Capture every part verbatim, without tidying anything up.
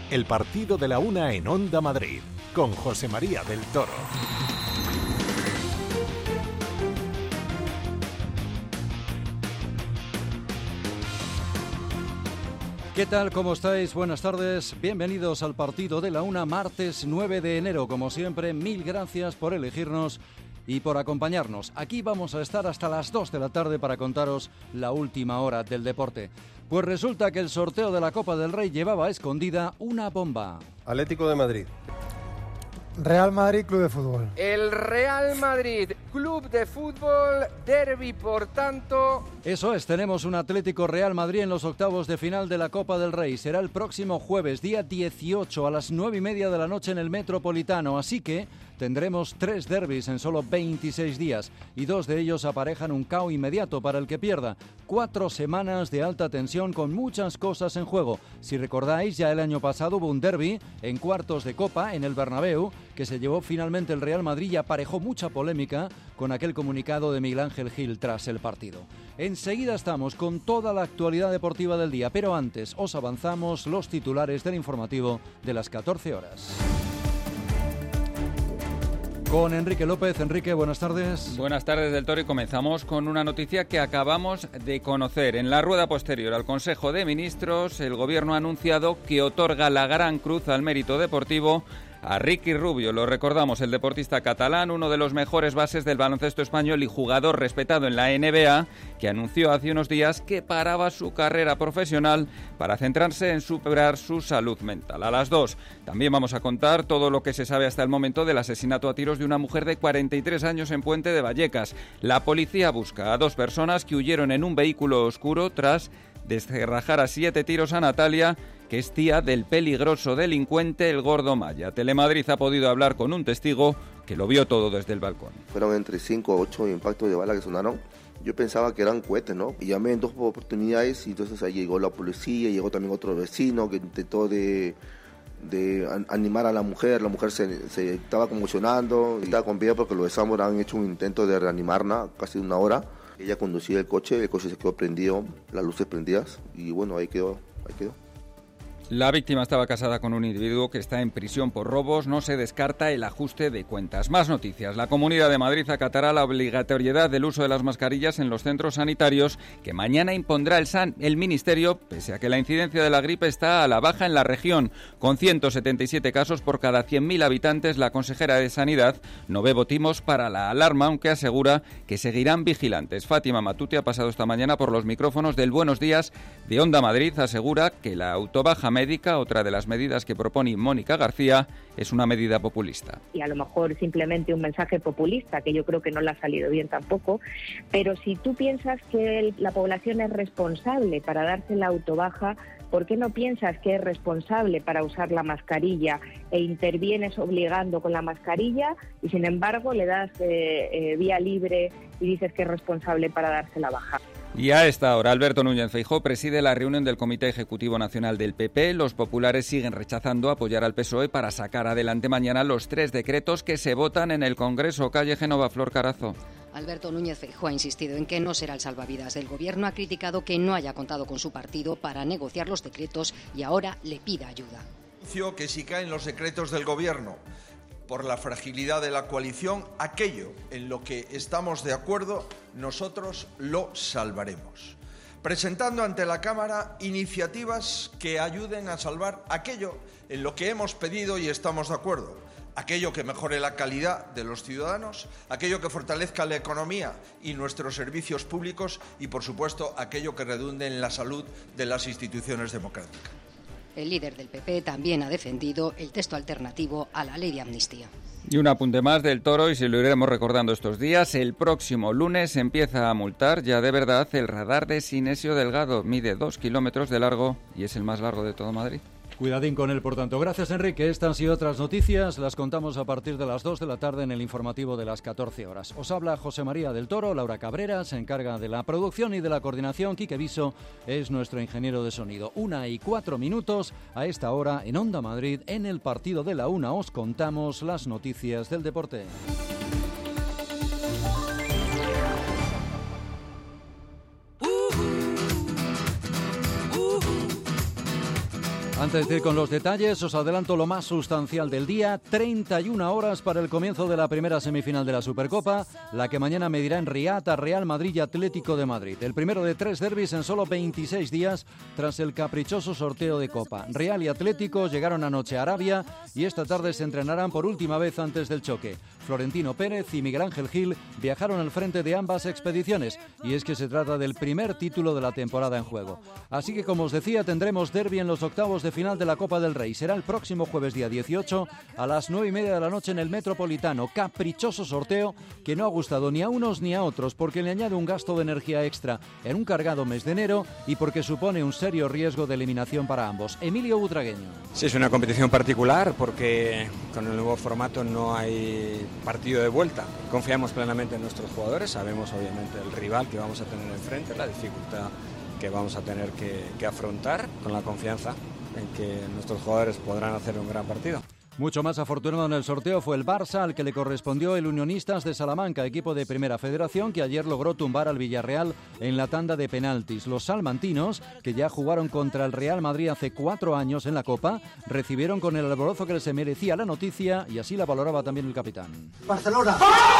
El partido de la una en Onda Madrid, con José María del Toro. ¿Qué tal? ¿Cómo estáis? Buenas tardes. Bienvenidos al partido de la una, martes nueve de enero. Como siempre, mil gracias por elegirnos y por acompañarnos. Aquí vamos a estar hasta las dos de la tarde para contaros la última hora del deporte. Pues resulta que el sorteo de la Copa del Rey llevaba escondida una bomba. Atlético de Madrid. Real Madrid, Club de Fútbol. El Real Madrid, Club de Fútbol, derbi, por tanto... Eso es, tenemos un Atlético Real Madrid en los octavos de final de la Copa del Rey. Será el próximo jueves, día dieciocho, a las nueve y media de la noche en el Metropolitano. Así que tendremos tres derbis en solo veintiséis días y dos de ellos aparejan un caos inmediato para el que pierda. Cuatro semanas de alta tensión con muchas cosas en juego. Si recordáis, ya el año pasado hubo un derbi en cuartos de Copa en el Bernabéu que se llevó finalmente el Real Madrid y aparejó mucha polémica con aquel comunicado de Miguel Ángel Gil tras el partido. Enseguida estamos con toda la actualidad deportiva del día, pero antes os avanzamos los titulares del informativo de las catorce horas. Con Enrique López. Enrique, buenas tardes. Buenas tardes del Toro y comenzamos con una noticia que acabamos de conocer. En la rueda posterior al Consejo de Ministros, el Gobierno ha anunciado que otorga la Gran Cruz al Mérito Deportivo a Ricky Rubio. Lo recordamos, el deportista catalán, uno de los mejores bases del baloncesto español y jugador respetado en la N B A, que anunció hace unos días que paraba su carrera profesional para centrarse en superar su salud mental. A las dos también vamos a contar todo lo que se sabe hasta el momento del asesinato a tiros de una mujer de cuarenta y tres años en Puente de Vallecas. La policía busca a dos personas que huyeron en un vehículo oscuro tras descerrajar a siete tiros a Natalia, que es tía del peligroso delincuente el Gordo Maya. Telemadrid ha podido hablar con un testigo que lo vio todo desde el balcón. Fueron entre cinco o ocho impactos de bala que sonaron. Yo pensaba que eran cohetes, ¿no? Y llamé en dos oportunidades y entonces ahí llegó la policía, llegó también otro vecino que intentó de, de animar a la mujer. La mujer se, se estaba conmocionando, estaba con vida porque los de Zamora han hecho un intento de reanimarla casi una hora. Ella conducía el coche, el coche se quedó prendido, las luces prendidas y bueno, ahí quedó, ahí quedó. La víctima estaba casada con un individuo que está en prisión por robos. No se descarta el ajuste de cuentas. Más noticias. La Comunidad de Madrid acatará la obligatoriedad del uso de las mascarillas en los centros sanitarios que mañana impondrá el, San, el Ministerio, pese a que la incidencia de la gripe está a la baja en la región. Con ciento setenta y siete casos por cada cien mil habitantes, la consejera de Sanidad no ve motivos para la alarma, aunque asegura que seguirán vigilantes. Fátima Matute ha pasado esta mañana por los micrófonos del Buenos Días de Onda Madrid. Asegura que la autobaja médica, otra de las medidas que propone Mónica García, es una medida populista. Y a lo mejor simplemente un mensaje populista, que yo creo que no le ha salido bien tampoco, pero si tú piensas que el, la población es responsable para darse la autobaja, ¿por qué no piensas que es responsable para usar la mascarilla e intervienes obligando con la mascarilla y sin embargo le das eh, eh, vía libre y dices que es responsable para darse la baja? Y a esta hora, Alberto Núñez Feijóo preside la reunión del Comité Ejecutivo Nacional del P P. Los populares siguen rechazando apoyar al P S O E para sacar adelante mañana los tres decretos que se votan en el Congreso. Calle Génova, Flor Carazo. Antonio Núñez Feijóo ha insistido en que no será el salvavidas del Gobierno, ha criticado que no haya contado con su partido para negociar los decretos y ahora le pide ayuda. Anuncio que si caen los decretos del Gobierno por la fragilidad de la coalición, aquello en lo que estamos de acuerdo, nosotros lo salvaremos. Presentando ante la Cámara iniciativas que ayuden a salvar aquello en lo que hemos pedido y estamos de acuerdo. Aquello que mejore la calidad de los ciudadanos, aquello que fortalezca la economía y nuestros servicios públicos y, por supuesto, aquello que redunde en la salud de las instituciones democráticas. El líder del P P también ha defendido el texto alternativo a la ley de amnistía. Y un apunte más del Toro, y si lo iremos recordando estos días, el próximo lunes empieza a multar ya de verdad el radar de Sinesio Delgado. Mide dos kilómetros de largo y es el más largo de todo Madrid. Cuidadín con él, por tanto. Gracias, Enrique. Estas y otras noticias las contamos a partir de las dos de la tarde en el informativo de las catorce horas. Os habla José María del Toro, Laura Cabrera se encarga de la producción y de la coordinación. Quique Viso es nuestro ingeniero de sonido. Una y cuatro minutos a esta hora en Onda Madrid. En el partido de la una os contamos las noticias del deporte. Antes de ir con los detalles, os adelanto lo más sustancial del día. treinta y una horas para el comienzo de la primera semifinal de la Supercopa, la que mañana medirá en Riad a Real Madrid y Atlético de Madrid. El primero de tres derbis en solo veintiséis días tras el caprichoso sorteo de Copa. Real y Atlético llegaron anoche a Arabia y esta tarde se entrenarán por última vez antes del choque. Florentino Pérez y Miguel Ángel Gil viajaron al frente de ambas expediciones y es que se trata del primer título de la temporada en juego. Así que, como os decía, tendremos derbi en los octavos de final de la Copa del Rey. Será el próximo jueves día dieciocho a las nueve y media de la noche en el Metropolitano. Caprichoso sorteo que no ha gustado ni a unos ni a otros porque le añade un gasto de energía extra en un cargado mes de enero y porque supone un serio riesgo de eliminación para ambos. Emilio Butragueño. Sí, es una competición particular porque con el nuevo formato no hay partido de vuelta. Confiamos plenamente en nuestros jugadores, sabemos obviamente el rival que vamos a tener enfrente, la dificultad que vamos a tener que, que afrontar, con la confianza en que nuestros jugadores podrán hacer un gran partido. Mucho más afortunado en el sorteo fue el Barça, al que le correspondió el Unionistas de Salamanca, equipo de Primera Federación que ayer logró tumbar al Villarreal en la tanda de penaltis. Los salmantinos, que ya jugaron contra el Real Madrid hace cuatro años en la Copa, recibieron con el alborozo que se merecía la noticia y así la valoraba también el capitán. ¡Barcelona!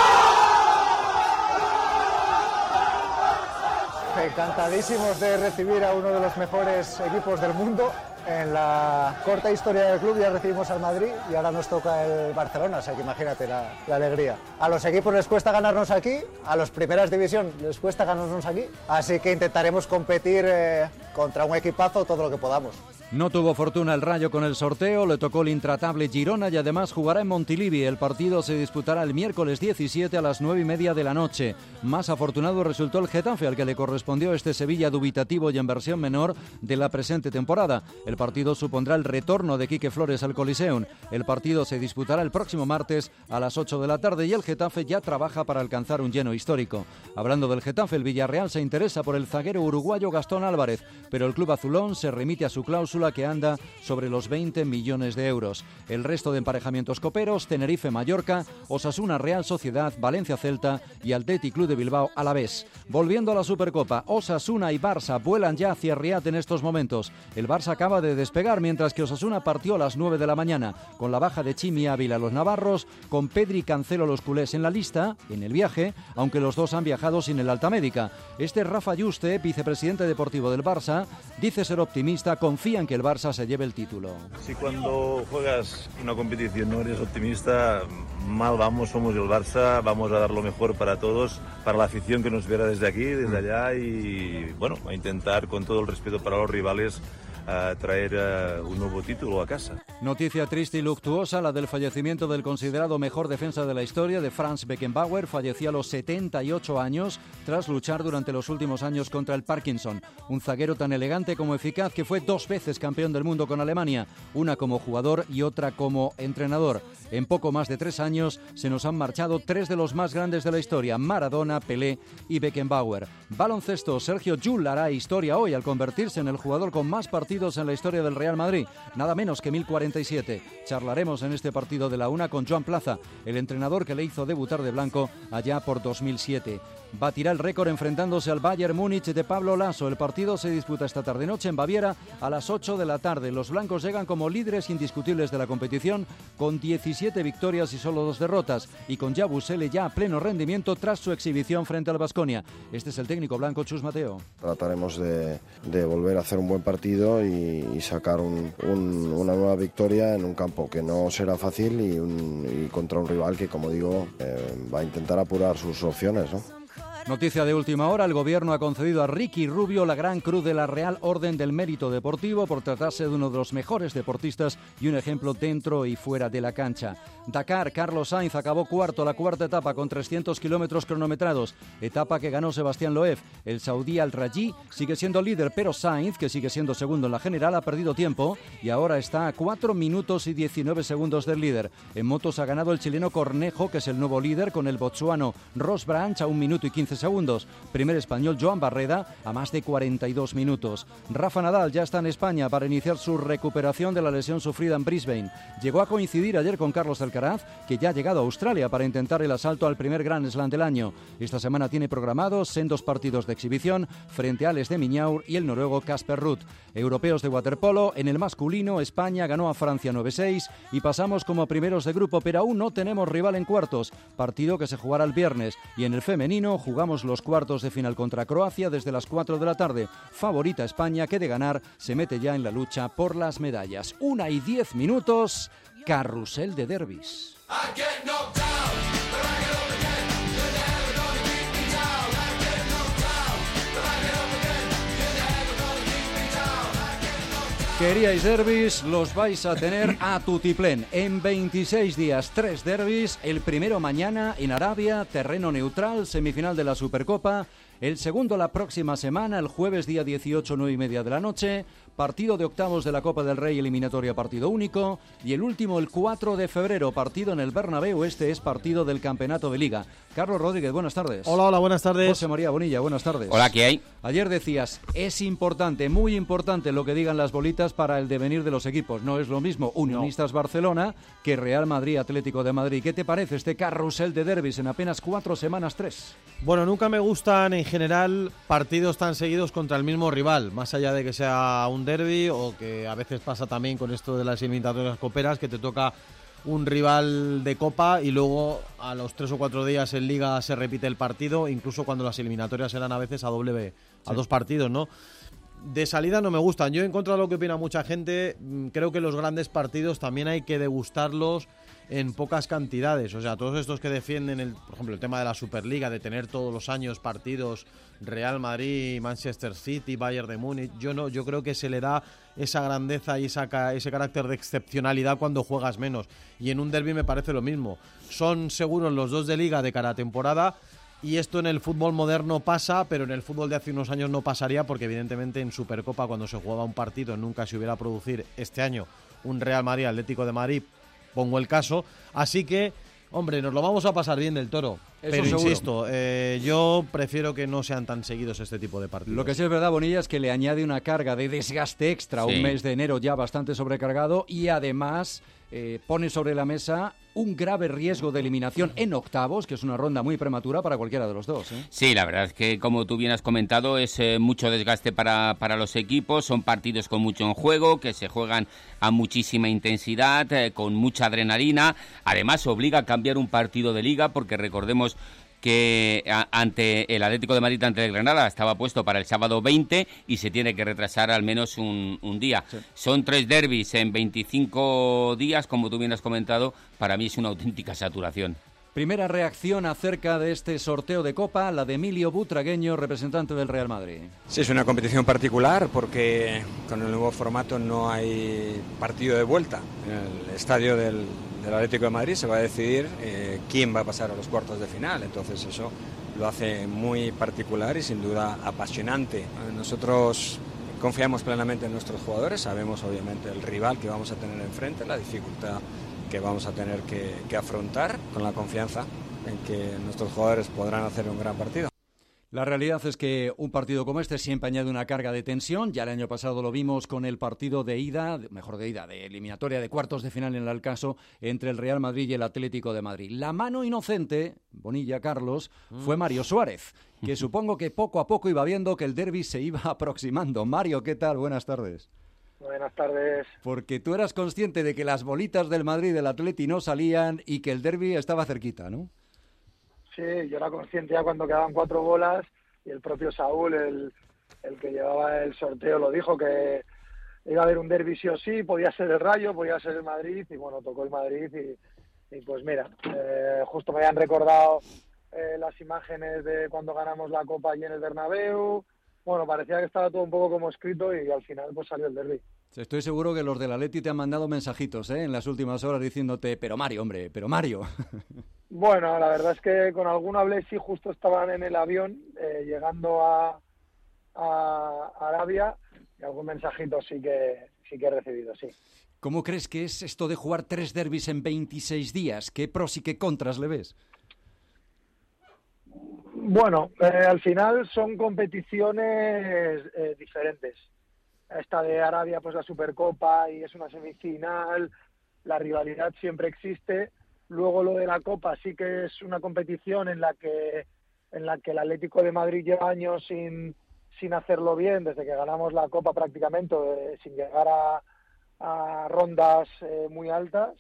Encantadísimos de recibir a uno de los mejores equipos del mundo. En la corta historia del club ya recibimos al Madrid y ahora nos toca el Barcelona, o sea que imagínate la, la alegría. A los equipos les cuesta ganarnos aquí, a los primeras división les cuesta ganarnos aquí, así que intentaremos competir eh, contra un equipazo todo lo que podamos. No tuvo fortuna el Rayo con el sorteo, le tocó el intratable Girona y además jugará en Montilivi. El partido se disputará el miércoles diecisiete a las nueve y media de la noche. Más afortunado resultó el Getafe, al que le correspondió este Sevilla dubitativo y en versión menor de la presente temporada. El partido supondrá el retorno de Quique Flores al Coliseum. El partido se disputará el próximo martes a las ocho de la tarde y el Getafe ya trabaja para alcanzar un lleno histórico. Hablando del Getafe, el Villarreal se interesa por el zaguero uruguayo Gastón Álvarez, pero el club azulón se remite a su cláusula que anda sobre los veinte millones de euros. El resto de emparejamientos coperos: Tenerife-Mallorca, Osasuna-Real Sociedad, Valencia-Celta y Athletic Club de Bilbao Alavés. Volviendo a la Supercopa, Osasuna y Barça vuelan ya hacia Riad en estos momentos. El Barça acaba de despegar, mientras que Osasuna partió a las nueve de la mañana, con la baja de Chimi Ávila los navarros, con Pedri y Cancelo los culés en la lista, en el viaje, aunque los dos han viajado sin el alta médica. Este Rafa Yuste, vicepresidente deportivo del Barça, dice ser optimista, confía en que el Barça se lleve el título. Si cuando juegas una competición no eres optimista, mal vamos, somos el Barça, vamos a dar lo mejor para todos, para la afición que nos viera desde aquí, desde allá y bueno, a intentar con todo el respeto para los rivales a traer uh, un nuevo título a casa. Noticia triste y luctuosa, la del fallecimiento del considerado mejor defensa de la historia, de Franz Beckenbauer. Falleció a los setenta y ocho años tras luchar durante los últimos años contra el Parkinson. Un zaguero tan elegante como eficaz que fue dos veces campeón del mundo con Alemania, una como jugador y otra como entrenador. En poco más de tres años se nos han marchado tres de los más grandes de la historia: Maradona, Pelé y Beckenbauer. Baloncesto, Sergio Llull hará historia hoy al convertirse en el jugador con más partidos en la historia del Real Madrid, nada menos que mil cuarenta y siete. Charlaremos en este partido de la una con Joan Plaza, el entrenador que le hizo debutar de blanco allá por dos mil siete. Batirá el récord enfrentándose al Bayern Múnich de Pablo Laso. El partido se disputa esta tarde-noche en Baviera a las ocho de la tarde. Los blancos llegan como líderes indiscutibles de la competición con diecisiete victorias y solo dos derrotas, y con Yabusele ya a pleno rendimiento tras su exhibición frente al Baskonia. Este es el técnico blanco, Chus Mateo. Trataremos de, de volver a hacer un buen partido y, y sacar un, un, una nueva victoria en un campo que no será fácil y, un, y contra un rival que, como digo, eh, va a intentar apurar sus opciones, ¿no? Noticia de última hora: el gobierno ha concedido a Ricky Rubio la Gran Cruz de la Real Orden del Mérito Deportivo por tratarse de uno de los mejores deportistas y un ejemplo dentro y fuera de la cancha. Dakar, Carlos Sainz acabó cuarto la cuarta etapa con trescientos kilómetros cronometrados, etapa que ganó Sebastián Loeb. El saudí Al-Raji sigue siendo líder, pero Sainz, que sigue siendo segundo en la general, ha perdido tiempo y ahora está a cuatro minutos y diecinueve segundos del líder. En motos ha ganado el chileno Cornejo, que es el nuevo líder, con el botsuano Ross Branch a un minuto y quince segundos. Primer español, Joan Barreda, a más de cuarenta y dos minutos. Rafa Nadal ya está en España para iniciar su recuperación de la lesión sufrida en Brisbane. Llegó a coincidir ayer con Carlos Alcaraz, que ya ha llegado a Australia para intentar el asalto al primer Grand Slam del año. Esta semana tiene programados sendos partidos de exhibición frente a Ales de Miñaur y el noruego Casper Ruud. Europeos de waterpolo, en el masculino, España ganó a Francia nueve seis y pasamos como primeros de grupo, pero aún no tenemos rival en cuartos, partido que se jugará el viernes. Y en el femenino jugamos los cuartos de final contra Croacia desde las cuatro de la tarde. Favorita España, que de ganar se mete ya en la lucha por las medallas. Una y diez minutos, carrusel de derbis. Queríais derbis, los vais a tener a tutiplén. En veintiséis días, tres derbis. El primero mañana en Arabia, terreno neutral, semifinal de la Supercopa. El segundo la próxima semana, el jueves día dieciocho, nueve y media de la noche. Partido de octavos de la Copa del Rey, eliminatoria partido único. Y el último, el cuatro de febrero, partido en el Bernabéu. Este es partido del Campeonato de Liga. Carlos Rodríguez, buenas tardes. Hola, hola, buenas tardes. José María Bonilla, buenas tardes. Hola, ¿qué hay? Ayer decías, es importante, muy importante lo que digan las bolitas para el devenir de los equipos. No es lo mismo Unionistas no. Barcelona que Real Madrid Atlético de Madrid. ¿Qué te parece este carrusel de derbis en apenas cuatro semanas, tres? Bueno, nunca me gustan en general partidos tan seguidos contra el mismo rival, más allá de que sea un derbi o que a veces pasa también con esto de las eliminatorias coperas, que te toca un rival de Copa y luego a los tres o cuatro días en Liga se repite el partido, incluso cuando las eliminatorias eran a veces a doble B, a sí. dos partidos, ¿no? De salida no me gustan. Yo, en contra de lo que opina mucha gente, creo que los grandes partidos también hay que degustarlos en pocas cantidades. O sea, todos estos que defienden, el, por ejemplo, el tema de la Superliga, de tener todos los años partidos Real Madrid, Manchester City, Bayern de Múnich, yo no, yo creo que se le da esa grandeza y esa, ese carácter de excepcionalidad cuando juegas menos. Y en un derbi me parece lo mismo. Son seguros los dos de Liga de cara a temporada. Y esto en el fútbol moderno pasa, pero en el fútbol de hace unos años no pasaría, porque evidentemente en Supercopa, cuando se jugaba un partido, nunca se hubiera producido este año un Real Madrid Atlético de Madrid, pongo el caso. Así que, hombre, nos lo vamos a pasar bien del Toro. Eso pero seguro. Insisto, eh, yo prefiero que no sean tan seguidos este tipo de partidos. Lo que sí es verdad, Bonilla, es que le añade una carga de desgaste extra, sí. Un mes de enero ya bastante sobrecargado, y además eh, pone sobre la mesa un grave riesgo de eliminación en octavos, que es una ronda muy prematura para cualquiera de los dos, ¿eh? Sí, la verdad es que, como tú bien has comentado, es eh, mucho desgaste para, para los equipos. Son partidos con mucho en juego, que se juegan a muchísima intensidad, eh, con mucha adrenalina. Además, obliga a cambiar un partido de Liga, porque recordemos que a, ante el Atlético de Madrid, ante el Granada, estaba puesto para el sábado veinte y se tiene que retrasar al menos un, un día. Sí. Son tres derbis en veinticinco días, como tú bien has comentado. Para mí es una auténtica saturación. Primera reacción acerca de este sorteo de Copa, la de Emilio Butragueño, representante del Real Madrid. Sí, es una competición particular porque con el nuevo formato no hay partido de vuelta. En el estadio del, del Atlético de Madrid se va a decidir eh, quién va a pasar a los cuartos de final. Entonces eso lo hace muy particular y sin duda apasionante. Nosotros confiamos plenamente en nuestros jugadores, sabemos obviamente el rival que vamos a tener enfrente, la dificultad que vamos a tener que, que afrontar, con la confianza en que nuestros jugadores podrán hacer un gran partido. La realidad es que un partido como este siempre añade una carga de tensión. Ya el año pasado lo vimos con el partido de ida, mejor de ida, de eliminatoria de cuartos de final en el caso, entre el Real Madrid y el Atlético de Madrid. La mano inocente, Bonilla, Carlos, fue Mario Suárez, que supongo que poco a poco iba viendo que el derbi se iba aproximando. Mario, ¿qué tal? Buenas tardes. Buenas tardes. Porque tú eras consciente de que las bolitas del Madrid y del Atleti no salían y que el derbi estaba cerquita, ¿no? Sí, yo era consciente ya cuando quedaban cuatro bolas, y el propio Saúl, el, el que llevaba el sorteo, lo dijo, que iba a haber un derbi sí o sí, podía ser el Rayo, podía ser el Madrid, y bueno, tocó el Madrid y, y pues mira, eh, justo me habían recordado eh, las imágenes de cuando ganamos la Copa allí en el Bernabéu. Bueno, parecía que estaba todo un poco como escrito y al final pues salió el derbi. Estoy seguro que los del Atleti te han mandado mensajitos, ¿eh? En las últimas horas diciéndote, pero Mario, hombre, pero Mario. Bueno, la verdad es que con alguno hablé, sí, justo estaban en el avión eh, llegando a, a Arabia, y algún mensajito sí que, sí que he recibido, sí. ¿Cómo crees que es esto de jugar tres derbis en veintiséis días? ¿Qué pros y qué contras le ves? Bueno, eh, al final son competiciones eh, diferentes. Esta de Arabia, pues la Supercopa y es una semifinal, la rivalidad siempre existe. Luego lo de la Copa sí que es una competición en la que en la que el Atlético de Madrid lleva años sin, sin hacerlo bien, desde que ganamos la Copa prácticamente, eh, sin llegar a, a rondas eh, muy altas.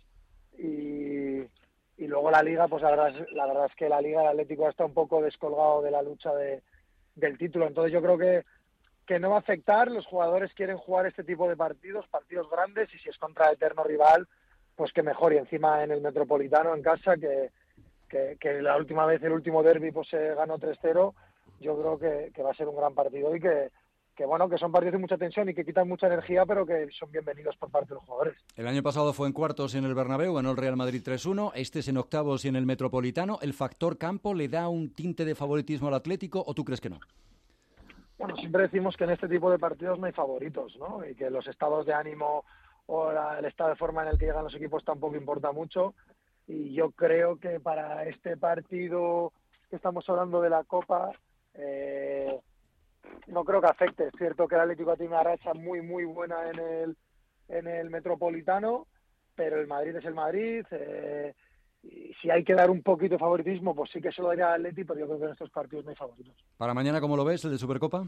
Y, y luego la Liga, pues la verdad, es, la verdad es que la Liga del Atlético está un poco descolgado de la lucha de, del título. Entonces yo creo que, que no va a afectar. Los jugadores quieren jugar este tipo de partidos, partidos grandes, y si es contra eterno rival, pues que mejor. Y encima en el Metropolitano, en casa, que, que, que la última vez, el último derbi, pues se ganó tres cero, yo creo que, que va a ser un gran partido y que, que, bueno, que son partidos de mucha tensión y que quitan mucha energía, pero que son bienvenidos por parte de los jugadores. El año pasado fue en cuartos en el Bernabéu, ganó el Real Madrid tres uno, este es en octavos y en el Metropolitano. ¿El factor campo le da un tinte de favoritismo al Atlético o tú crees que no? Bueno, siempre decimos que en este tipo de partidos no hay favoritos, ¿no? Y que los estados de ánimo o la, el estado de forma en el que llegan los equipos tampoco importa mucho, y yo creo que para este partido que estamos hablando de la Copa eh, no creo que afecte. Es cierto que el Atlético tiene una racha muy muy buena en el en el Metropolitano, pero el Madrid es el Madrid, eh, y si hay que dar un poquito de favoritismo, pues sí que se lo daría al Atleti, pero yo creo que en estos partidos no hay favoritos. ¿Para mañana cómo lo ves, el de Supercopa?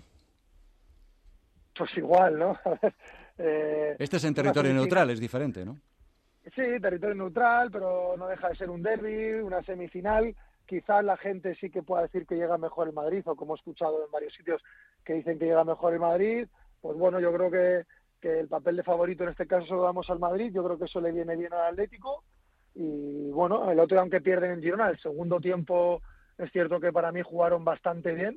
Pues igual, ¿no? A ver, eh, este es en territorio neutral, es diferente, ¿no? Sí, territorio neutral, pero no deja de ser un derbi, una semifinal. Quizás la gente sí que pueda decir que llega mejor el Madrid, o como he escuchado en varios sitios que dicen que llega mejor el Madrid. Pues bueno, yo creo que, que el papel de favorito en este caso se lo damos al Madrid. Yo creo que eso le viene bien al Atlético. Y bueno, el otro, aunque pierden en Girona, el segundo tiempo es cierto que para mí jugaron bastante bien.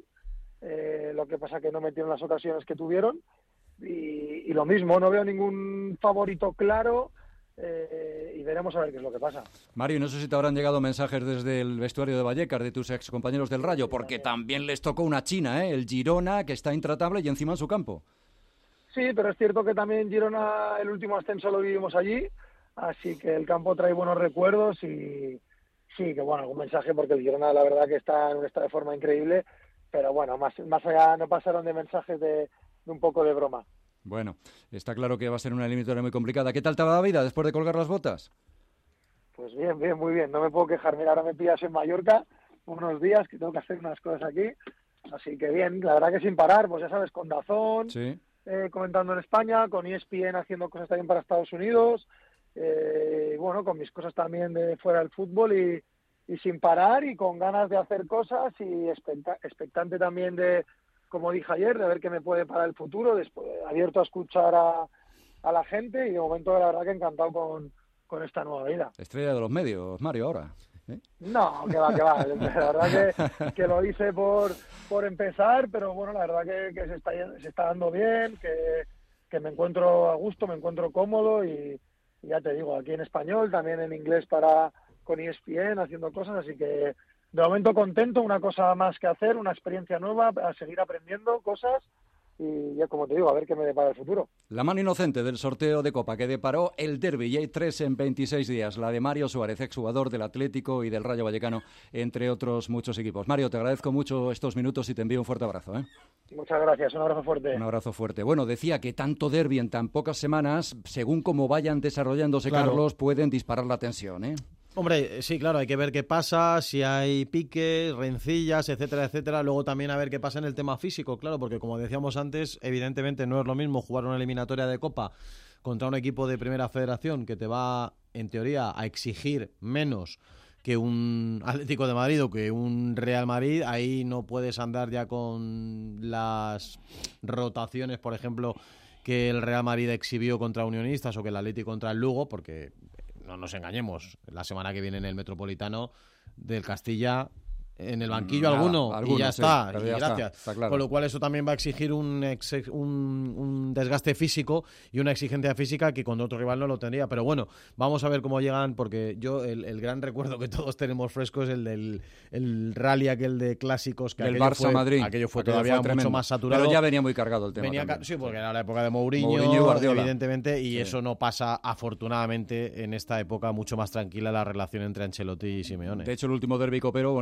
Eh, lo que pasa que no metieron las ocasiones que tuvieron. Y, y lo mismo, no veo ningún favorito claro. Eh, y veremos a ver qué es lo que pasa. Mario, no sé si te habrán llegado mensajes desde el vestuario de Vallecas, de tus ex compañeros del Rayo, porque también les tocó una china, ¿eh? El Girona, que está intratable y encima en su campo. Sí, pero es cierto que también Girona, el último ascenso lo vivimos allí, así que el campo trae buenos recuerdos y sí, que bueno, algún mensaje, porque el Girona la verdad que está en un estado de forma increíble, pero bueno, más, más allá no pasaron de mensajes de, de un poco de broma. Bueno, está claro que va a ser una eliminatoria muy complicada. ¿Qué tal te va la vida después de colgar las botas? Pues bien, bien, muy bien. No me puedo quejar. Mira, ahora me pillas en Mallorca unos días que tengo que hacer unas cosas aquí. Así que bien, la verdad que sin parar, pues ya sabes, con Dazón, sí. eh, comentando en España, con E S P N haciendo cosas también para Estados Unidos, eh, y bueno, con mis cosas también de fuera del fútbol y, y sin parar y con ganas de hacer cosas y expecta- expectante también de, como dije ayer, de ver qué me puede parar el futuro, después, abierto a escuchar a, a la gente y de momento la verdad que encantado con, con esta nueva vida. Estrella de los medios, Mario, ahora. ¿eh? No, que va, que va. La verdad que, que lo hice por, por empezar, pero bueno, la verdad que, que se, está, se está dando bien, que, que me encuentro a gusto, me encuentro cómodo y, y ya te digo, aquí en español, también en inglés para con E S P N haciendo cosas, así que de momento contento, una cosa más que hacer, una experiencia nueva, a seguir aprendiendo cosas y ya como te digo, a ver qué me depara el futuro. La mano inocente del sorteo de Copa que deparó el derbi, y hay tres en veintiséis días, la de Mario Suárez, exjugador del Atlético y del Rayo Vallecano, entre otros muchos equipos. Mario, te agradezco mucho estos minutos y te envío un fuerte abrazo, ¿eh? Muchas gracias, un abrazo fuerte. Un abrazo fuerte. Bueno, decía que tanto derbi en tan pocas semanas, según cómo vayan desarrollándose, claro, Carlos, pueden disparar la tensión, ¿eh? Hombre, sí, claro, hay que ver qué pasa, si hay piques, rencillas, etcétera, etcétera. Luego también a ver qué pasa en el tema físico, claro, porque como decíamos antes, evidentemente no es lo mismo jugar una eliminatoria de Copa contra un equipo de Primera Federación que te va, en teoría, a exigir menos que un Atlético de Madrid o que un Real Madrid. Ahí no puedes andar ya con las rotaciones, por ejemplo, que el Real Madrid exhibió contra Unionistas o que el Atlético contra el Lugo, porque no nos engañemos, la semana que viene en el Metropolitano del Castilla, en el banquillo Nada, alguno, alguno, y ya sí, está, pero y ya gracias. está, está claro. Con lo cual eso también va a exigir un, ex, un, un desgaste físico y una exigencia física que con otro rival no lo tendría. Pero bueno, vamos a ver cómo llegan, porque yo el, el gran recuerdo que todos tenemos fresco es el del el rally aquel de clásicos, que el aquello Barça fue, Madrid. aquello fue Aquello todavía fue mucho más saturado. Pero ya venía muy cargado el tema. Venía también. Sí, porque era la época de Mourinho, Mourinho y Guardiola, evidentemente, y sí. eso no pasa afortunadamente en esta época mucho más tranquila la relación entre Ancelotti y Simeone. De hecho, el último derbi copero, Bonilla, fue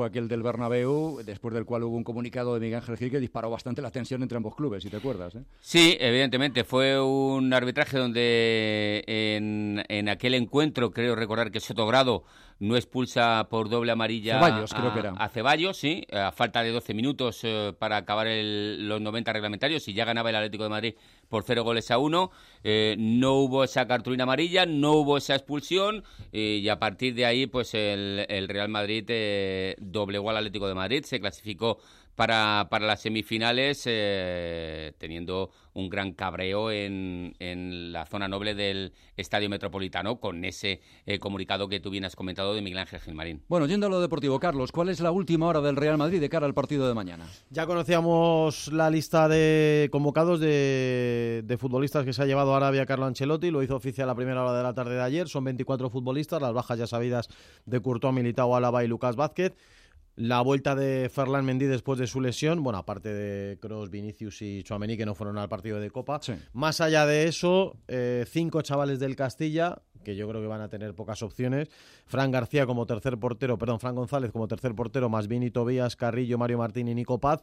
fue aquel del Bernabéu, después del cual hubo un comunicado de Miguel Ángel Gil que disparó bastante la tensión entre ambos clubes, si te acuerdas, ¿eh? Sí, evidentemente, fue un arbitraje donde en, en aquel encuentro, creo recordar que Sotogrado no expulsa por doble amarilla Ceballos, a, creo que era. a Ceballos, sí, a falta de doce minutos eh, para acabar el, los noventa reglamentarios, y ya ganaba el Atlético de Madrid por cero goles a uno. Eh, no hubo esa cartulina amarilla, no hubo esa expulsión, eh, y a partir de ahí pues el, el Real Madrid eh, doblegó al Atlético de Madrid, se clasificó para, para las semifinales, eh, teniendo un gran cabreo en, en la zona noble del Estadio Metropolitano, con ese eh, comunicado que tú bien has comentado de Miguel Ángel Gilmarín. Bueno, yendo a lo deportivo, Carlos, ¿cuál es la última hora del Real Madrid de cara al partido de mañana? Ya conocíamos la lista de convocados de, de futbolistas que se ha llevado a Arabia Carlo Ancelotti, lo hizo oficial a primera hora de la tarde de ayer, son veinticuatro futbolistas, las bajas ya sabidas de Courtois, Militao, Álava y Lucas Vázquez. La vuelta de Ferland Mendy después de su lesión, bueno, aparte de Kroos, Vinicius y Tchouaméni, que no fueron al partido de Copa. Sí. Más allá de eso, eh, cinco chavales del Castilla, que yo creo que van a tener pocas opciones. Fran García como tercer portero, perdón, Fran González como tercer portero, más Vini, Tobías, Carrillo, Mario Martín y Nico Paz.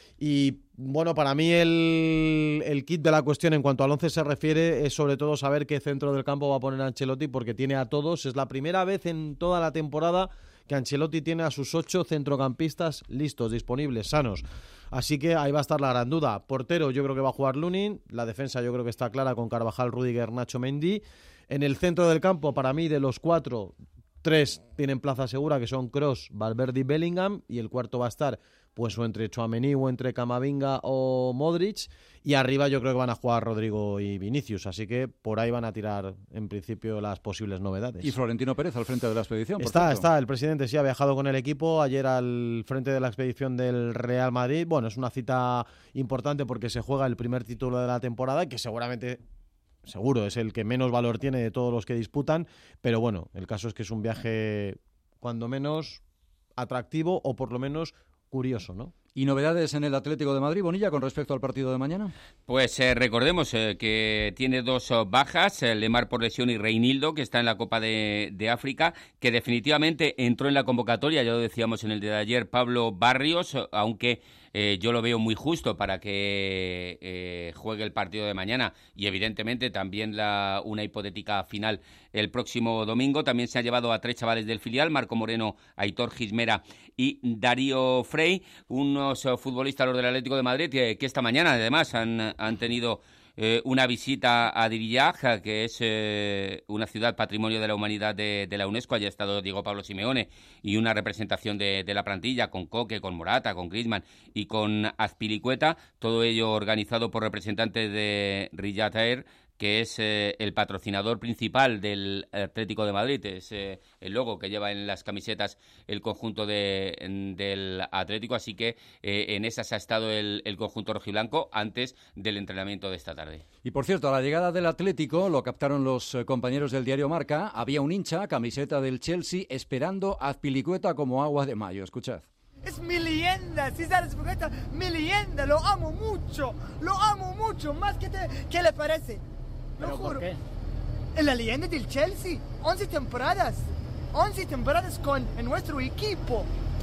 Y bueno, para mí el, el kit de la cuestión en cuanto al once se refiere es sobre todo saber qué centro del campo va a poner Ancelotti, porque tiene a todos. Es la primera vez en toda la temporada que Ancelotti tiene a sus ocho centrocampistas listos, disponibles, sanos. Así que ahí va a estar la gran duda. Portero yo creo que va a jugar Lunin, la defensa yo creo que está clara con Carvajal, Rüdiger, Nacho, Mendy. En el centro del campo, para mí, de los cuatro, tres tienen plaza segura, que son Kroos, Valverde y Bellingham, y el cuarto va a estar pues o entre Tchouaméni o entre Camavinga o Modric, y arriba yo creo que van a jugar Rodrigo y Vinicius, así que por ahí van a tirar en principio las posibles novedades. Y Florentino Pérez al frente de la expedición. Está, por está, el presidente sí ha viajado con el equipo ayer al frente de la expedición del Real Madrid. Bueno, es una cita importante porque se juega el primer título de la temporada, que seguramente... seguro, es el que menos valor tiene de todos los que disputan, pero bueno, el caso es que es un viaje cuando menos atractivo o por lo menos curioso, ¿no? ¿Y novedades en el Atlético de Madrid, Bonilla, con respecto al partido de mañana? Pues eh, recordemos eh, que tiene dos oh, bajas, eh, Lemar por lesión y Reinildo, que está en la Copa de, de África, que definitivamente entró en la convocatoria, ya lo decíamos en el día de ayer, Pablo Barrios, aunque eh, yo lo veo muy justo para que eh, juegue el partido de mañana, y evidentemente también la, una hipotética final el próximo domingo. También se ha llevado a tres chavales del filial, Marco Moreno, Aitor Gismera y Darío Frey, unos uh, futbolistas los del Atlético de Madrid que, que esta mañana además han, han tenido eh, una visita a Dirillaja, que es eh, una ciudad patrimonio de la humanidad de, de la UNESCO. Allí ha estado Diego Pablo Simeone y una representación de, de la plantilla con Coque, con Morata, con Griezmann y con Azpilicueta, todo ello organizado por representantes de Riyadh Air, que es eh, el patrocinador principal del Atlético de Madrid. Es eh, el logo que lleva en las camisetas el conjunto de, en, del Atlético, así que eh, en esas ha estado el, el conjunto rojiblanco antes del entrenamiento de esta tarde. Y por cierto, a la llegada del Atlético, lo captaron los eh, compañeros del diario Marca, había un hincha, camiseta del Chelsea, esperando a Azpilicueta como agua de mayo. Escuchad. Es mi leyenda, César Azpilicueta, mi leyenda, lo amo mucho, lo amo mucho, más que te, ¿qué le parece? Lo ¿Pero juro. por qué? Es la leyenda del Chelsea, once temporadas, once temporadas con en nuestro equipo.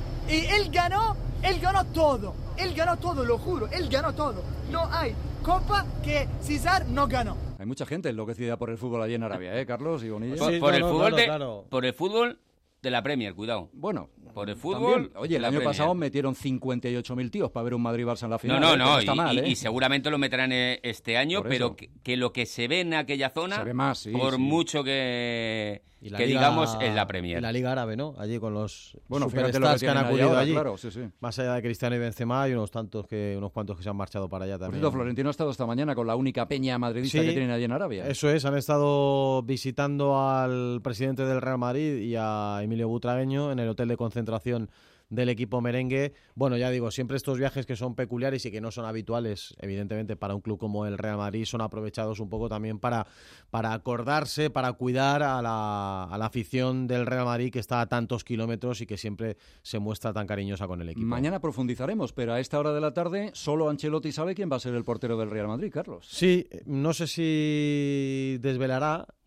Y él ganó, él ganó todo, él ganó todo, lo juro, él ganó todo. No hay copa que César no ganó. Hay mucha gente enloquecida por el fútbol allí en Arabia, ¿eh, Carlos y Bonilla? Por, Sí, por no, el no, fútbol claro, de, claro. por el fútbol de la Premier, cuidado. Bueno, por el fútbol. También, oye, el de la año Premier. pasado metieron cincuenta y ocho mil tíos para ver un Madrid-Barça en la final. No, no, ¿eh? no, Que y, está mal, y- ¿eh? y seguramente lo meterán eh, este año, Por pero eso. que, que lo que se ve en aquella zona, Se ve más, sí, por sí. mucho que, Y la que Liga- digamos, es la Premier. y la Liga Árabe, ¿no? Allí con los Bueno, fíjate lo que superstars que han tienen allí acudido ahora, allí. claro, sí, sí. Más allá de Cristiano y Benzema, hay unos tantos que unos cuantos que se han marchado para allá Por también. cierto, Florentino ha estado esta mañana con la única peña madridista Sí, que tienen allí en Arabia. Eso es, han estado visitando al presidente del Real Madrid y a Emilio Butragueño en el hotel de concentración del equipo merengue. Bueno, ya digo, siempre estos viajes que son peculiares y que no son habituales, evidentemente, para un club como el Real Madrid, son aprovechados un poco también para, para acordarse, para cuidar a la, a la afición del Real Madrid, que está a tantos kilómetros y que siempre se muestra tan cariñosa con el equipo. Mañana profundizaremos, pero a esta hora de la tarde solo Ancelotti sabe quién va a ser el portero del Real Madrid, Carlos. Sí, no sé si desvelará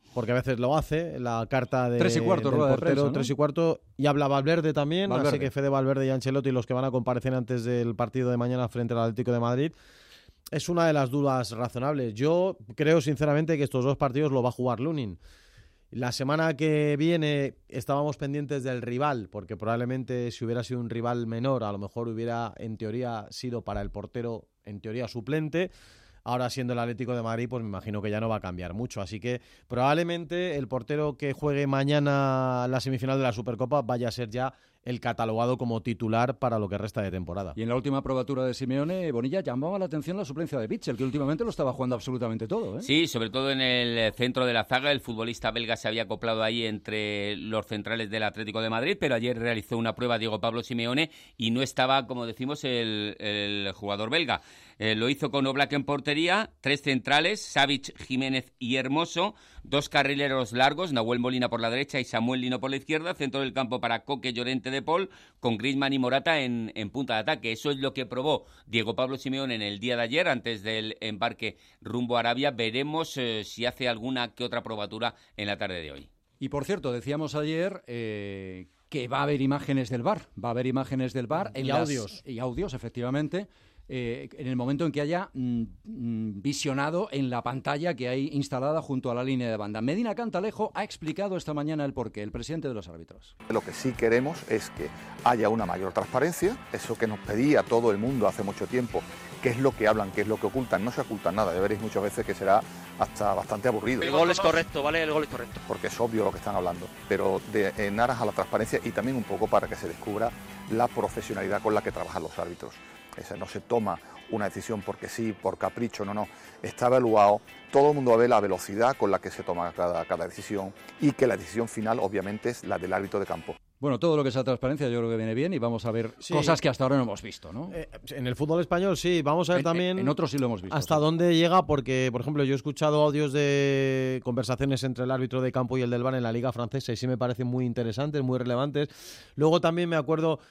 porque a veces lo hace, la carta de, tres y cuarto, del rueda de portero, prensa, ¿no? tres y cuarto, y habla Valverde también, Valverde. así que Fede Valverde y Ancelotti, los que van a comparecer antes del partido de mañana frente al Atlético de Madrid, es una de las dudas razonables. Yo creo sinceramente que estos dos partidos lo va a jugar Lunin. La semana que viene estábamos pendientes del rival, porque probablemente si hubiera sido un rival menor, a lo mejor hubiera en teoría sido para el portero en teoría suplente. Ahora siendo el Atlético de Madrid, pues me imagino que ya no va a cambiar mucho. Así que probablemente el portero que juegue mañana la semifinal de la Supercopa vaya a ser ya el catalogado como titular para lo que resta de temporada. Y en la última probatura de Simeone, Bonilla, llamaba la atención la suplencia de Witsel, que últimamente lo estaba jugando absolutamente todo, ¿eh? Sí, sobre todo en el centro de la zaga. El futbolista belga se había acoplado ahí entre los centrales del Atlético de Madrid, pero ayer realizó una prueba Diego Pablo Simeone y no estaba, como decimos, el, el jugador belga. Eh, lo hizo con Oblak en portería, tres centrales, Savic, Jiménez y Hermoso, dos carrileros largos, Nahuel Molina por la derecha y Samuel Lino por la izquierda, centro del campo para Coque, Llorente, De Paul, con Griezmann y Morata en, en punta de ataque. Eso es lo que probó Diego Pablo Simeone en el día de ayer, antes del embarque rumbo a Arabia. Veremos eh, si hace alguna que otra probatura en la tarde de hoy. Y por cierto, decíamos ayer eh, que va a haber imágenes del V A R, va a haber imágenes del V A R en y las, audios. Y audios, efectivamente. Eh, en el momento en que haya mm, mm, visionado en la pantalla que hay instalada junto a la línea de banda. Medina Cantalejo ha explicado esta mañana el porqué, el presidente de los árbitros. Lo que sí queremos es que haya una mayor transparencia, eso que nos pedía todo el mundo hace mucho tiempo, qué es lo que hablan, qué es lo que ocultan, no se ocultan nada, ya veréis muchas veces que será hasta bastante aburrido. El gol es correcto, ¿vale? El gol es correcto. Porque es obvio lo que están hablando, pero de, en aras a la transparencia y también un poco para que se descubra la profesionalidad con la que trabajan los árbitros. Esa no se toma una decisión porque sí, por capricho, no, no. Está evaluado, todo el mundo ve la velocidad con la que se toma cada, cada decisión y que la decisión final obviamente es la del árbitro de campo. Bueno, todo lo que sea transparencia yo creo que viene bien y vamos a ver Sí. cosas que hasta ahora no hemos visto, ¿no? Eh, en el fútbol español sí, vamos a ver En- también en otros sí lo hemos visto, hasta sí. dónde llega, porque por ejemplo yo he escuchado audios de conversaciones entre el árbitro de campo y el del V A R en la Liga Francesa y sí me parecen muy interesantes, muy relevantes. Luego también me acuerdo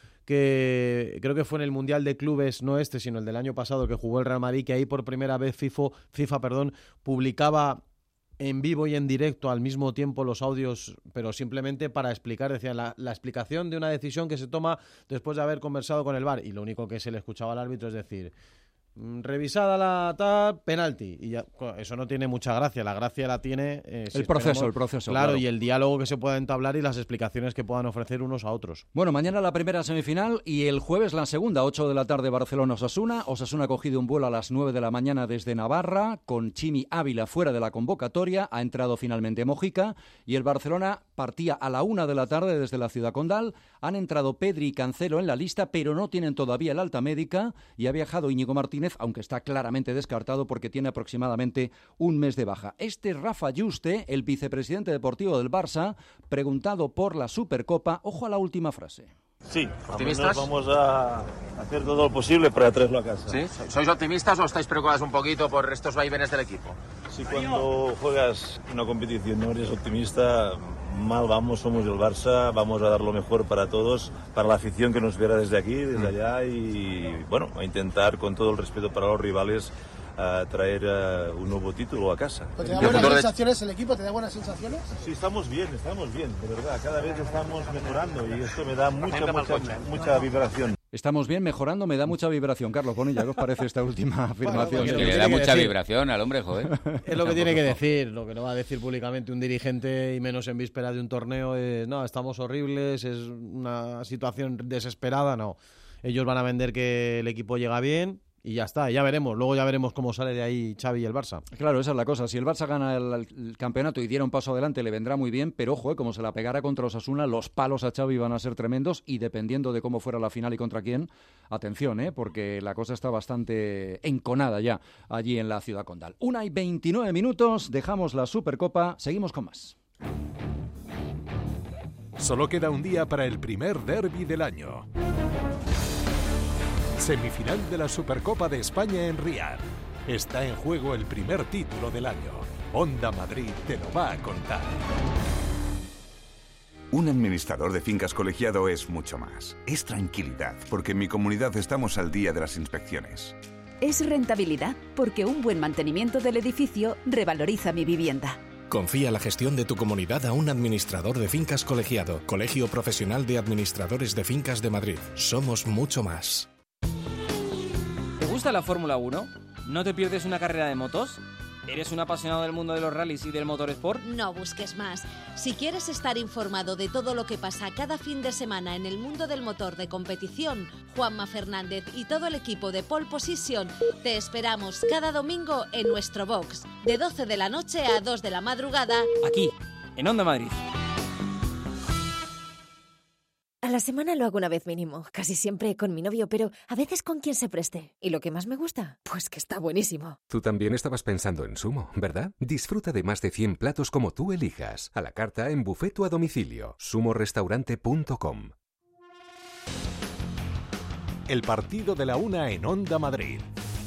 que creo que fue en el Mundial de Clubes, no este, sino el del año pasado que jugó el Real Madrid, que ahí por primera vez FIFA, FIFA perdón, publicaba en vivo y en directo al mismo tiempo los audios, pero simplemente para explicar, decían, la, la explicación de una decisión que se toma después de haber conversado con el V A R, y lo único que se le escuchaba al árbitro es decir, mm, revisada la tal, penalti, y ya, eso no tiene mucha gracia, la gracia la tiene eh, si El proceso, esperamos- el proceso, claro, claro. y el diálogo que se pueda entablar y las explicaciones que puedan ofrecer unos a otros. Bueno, mañana la primera semifinal y el jueves la segunda, ocho de la tarde, Barcelona-Osasuna. Osasuna ha cogido un vuelo a las nueve de la mañana desde Navarra, con Chimi Ávila fuera de la convocatoria, ha entrado finalmente Mojica, y el Barcelona partía a la una de la tarde desde la Ciudad Condal. Han entrado Pedri y Cancelo en la lista, pero no tienen todavía el alta médica, y ha viajado Íñigo Martínez, aunque está claramente descartado porque tiene aproximadamente un mes de baja. Este es Rafa Yuste, el vicepresidente deportivo del Barça, preguntado por la Supercopa. Ojo a la última frase. Sí, ¿Optimistas? vamos a hacer todo lo posible para traerlo a casa. ¿Sí? ¿Sois optimistas o estáis preocupados un poquito por estos vaivenes del equipo? Si cuando juegas una competición no eres optimista, mal vamos, somos el Barça, vamos a dar lo mejor para todos, para la afición que nos viera desde aquí, desde allá y bueno, a intentar con todo el respeto para los rivales a traer uh, un nuevo título a casa. ¿Te da buenas sensaciones el equipo? ¿Te da buenas sensaciones? Sí, estamos bien, estamos bien, de verdad, cada vez estamos mejorando y esto me da mucha, mucha, mucha vibración. Estamos bien, mejorando, me da mucha vibración. Carlos Bonilla, ¿qué os parece esta última afirmación? Pues que le da mucha vibración al hombre, joder. Es lo que tiene que decir, lo que no va a decir públicamente un dirigente y menos en víspera de un torneo es, no, estamos horribles, es una situación desesperada, no. Ellos van a vender que el equipo llega bien y ya está, ya veremos, luego ya veremos cómo sale de ahí Xavi y el Barça. Claro, esa es la cosa. Si el Barça gana el, el campeonato y diera un paso adelante, le vendrá muy bien, pero ojo, eh, como se la pegara contra Osasuna, los palos a Xavi van a ser tremendos y dependiendo de cómo fuera la final y contra quién, atención, eh, porque la cosa está bastante enconada ya allí en la Ciudad Condal. Una y veintinueve minutos, dejamos la Supercopa, seguimos con más. Solo queda un día para el primer derbi del año. Semifinal de la Supercopa de España en Riad. Está en juego el primer título del año. Onda Madrid te lo va a contar. Un administrador de fincas colegiado es mucho más. Es tranquilidad, porque en mi comunidad estamos al día de las inspecciones. Es rentabilidad, porque un buen mantenimiento del edificio revaloriza mi vivienda. Confía la gestión de tu comunidad a un administrador de fincas colegiado. Colegio Profesional de Administradores de Fincas de Madrid. Somos mucho más. ¿Te gusta la Fórmula uno? ¿No te pierdes una carrera de motos? ¿Eres un apasionado del mundo de los rallies y del motorsport? No busques más. Si quieres estar informado de todo lo que pasa cada fin de semana en el mundo del motor de competición, Juanma Fernández y todo el equipo de Pole Position te esperamos cada domingo en nuestro box, de doce de la noche a dos de la madrugada, aquí, en Onda Madrid. A la semana lo hago una vez mínimo, casi siempre con mi novio, pero a veces con quien se preste. ¿Y lo que más me gusta? Pues que está buenísimo. Tú también estabas pensando en Sumo, ¿verdad? Disfruta de más de cien platos como tú elijas, a la carta, en buffet o a domicilio. sumo restaurante punto com. El partido de la una en Onda Madrid.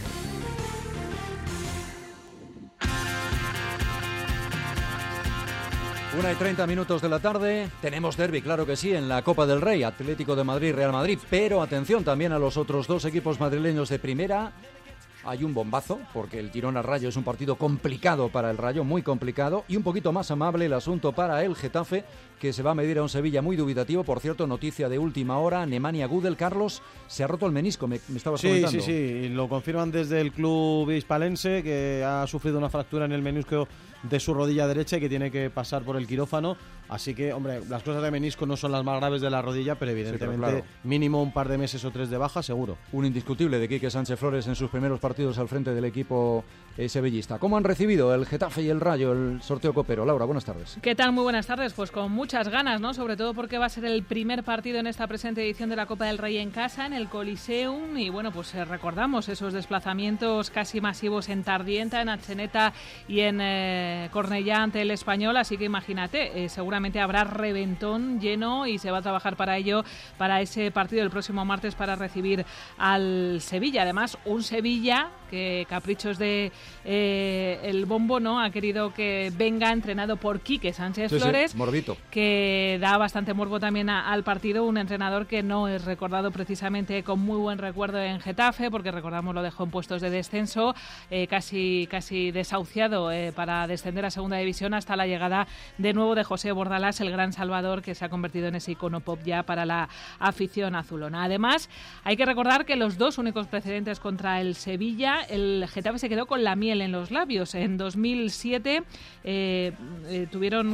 Una y treinta minutos de la tarde, tenemos derbi, claro que sí, en la Copa del Rey, Atlético de Madrid, Real Madrid, pero atención también a los otros dos equipos madrileños de primera. Hay un bombazo, porque el Girona Rayo es un partido complicado para el Rayo, muy complicado, y un poquito más amable el asunto para el Getafe, que se va a medir a un Sevilla muy dubitativo. Por cierto, noticia de última hora, Nemanja Gudel, Carlos, se ha roto el menisco, me, me estabas sí, comentando. Sí, sí, sí, lo confirman desde el club hispalense, que ha sufrido una fractura en el menisco de su rodilla derecha y que tiene que pasar por el quirófano. Así que, hombre, las cosas de menisco no son las más graves de la rodilla, pero evidentemente sí, pero claro, mínimo un par de meses o tres de baja, seguro. Un indiscutible de Quique Sánchez Flores en sus primeros partidos al frente del equipo eh, sevillista. ¿Cómo han recibido el Getafe y el Rayo el sorteo copero? Laura, buenas tardes. ¿Qué tal? Muy buenas tardes. Pues con muchas ganas, ¿no? Sobre todo porque va a ser el primer partido en esta presente edición de la Copa del Rey en casa, en el Coliseum. Y bueno, pues eh, recordamos esos desplazamientos casi masivos en Tardienta, en Atzeneta y en eh, Cornellá ante el Español. Así que imagínate, eh, seguramente habrá reventón lleno y se va a trabajar para ello, para ese partido el próximo martes, para recibir al Sevilla. Además, un Sevilla que, caprichos de eh, el bombo, ¿no? Ha querido que venga entrenado por Quique Sánchez sí, Flores, sí, morbito, que da bastante morbo también a, al partido. Un entrenador que no es recordado precisamente con muy buen recuerdo en Getafe, porque recordamos lo dejó en puestos de descenso, eh, casi, casi desahuciado eh, para descender a segunda división, hasta la llegada de nuevo de José Bordalás, el gran salvador, que se ha convertido en ese icono pop ya para la afición azulona. Además, hay que recordar que los dos únicos precedentes contra el Sevilla, el Getafe se quedó con la miel en los labios. En dos mil siete eh, eh, tuvieron,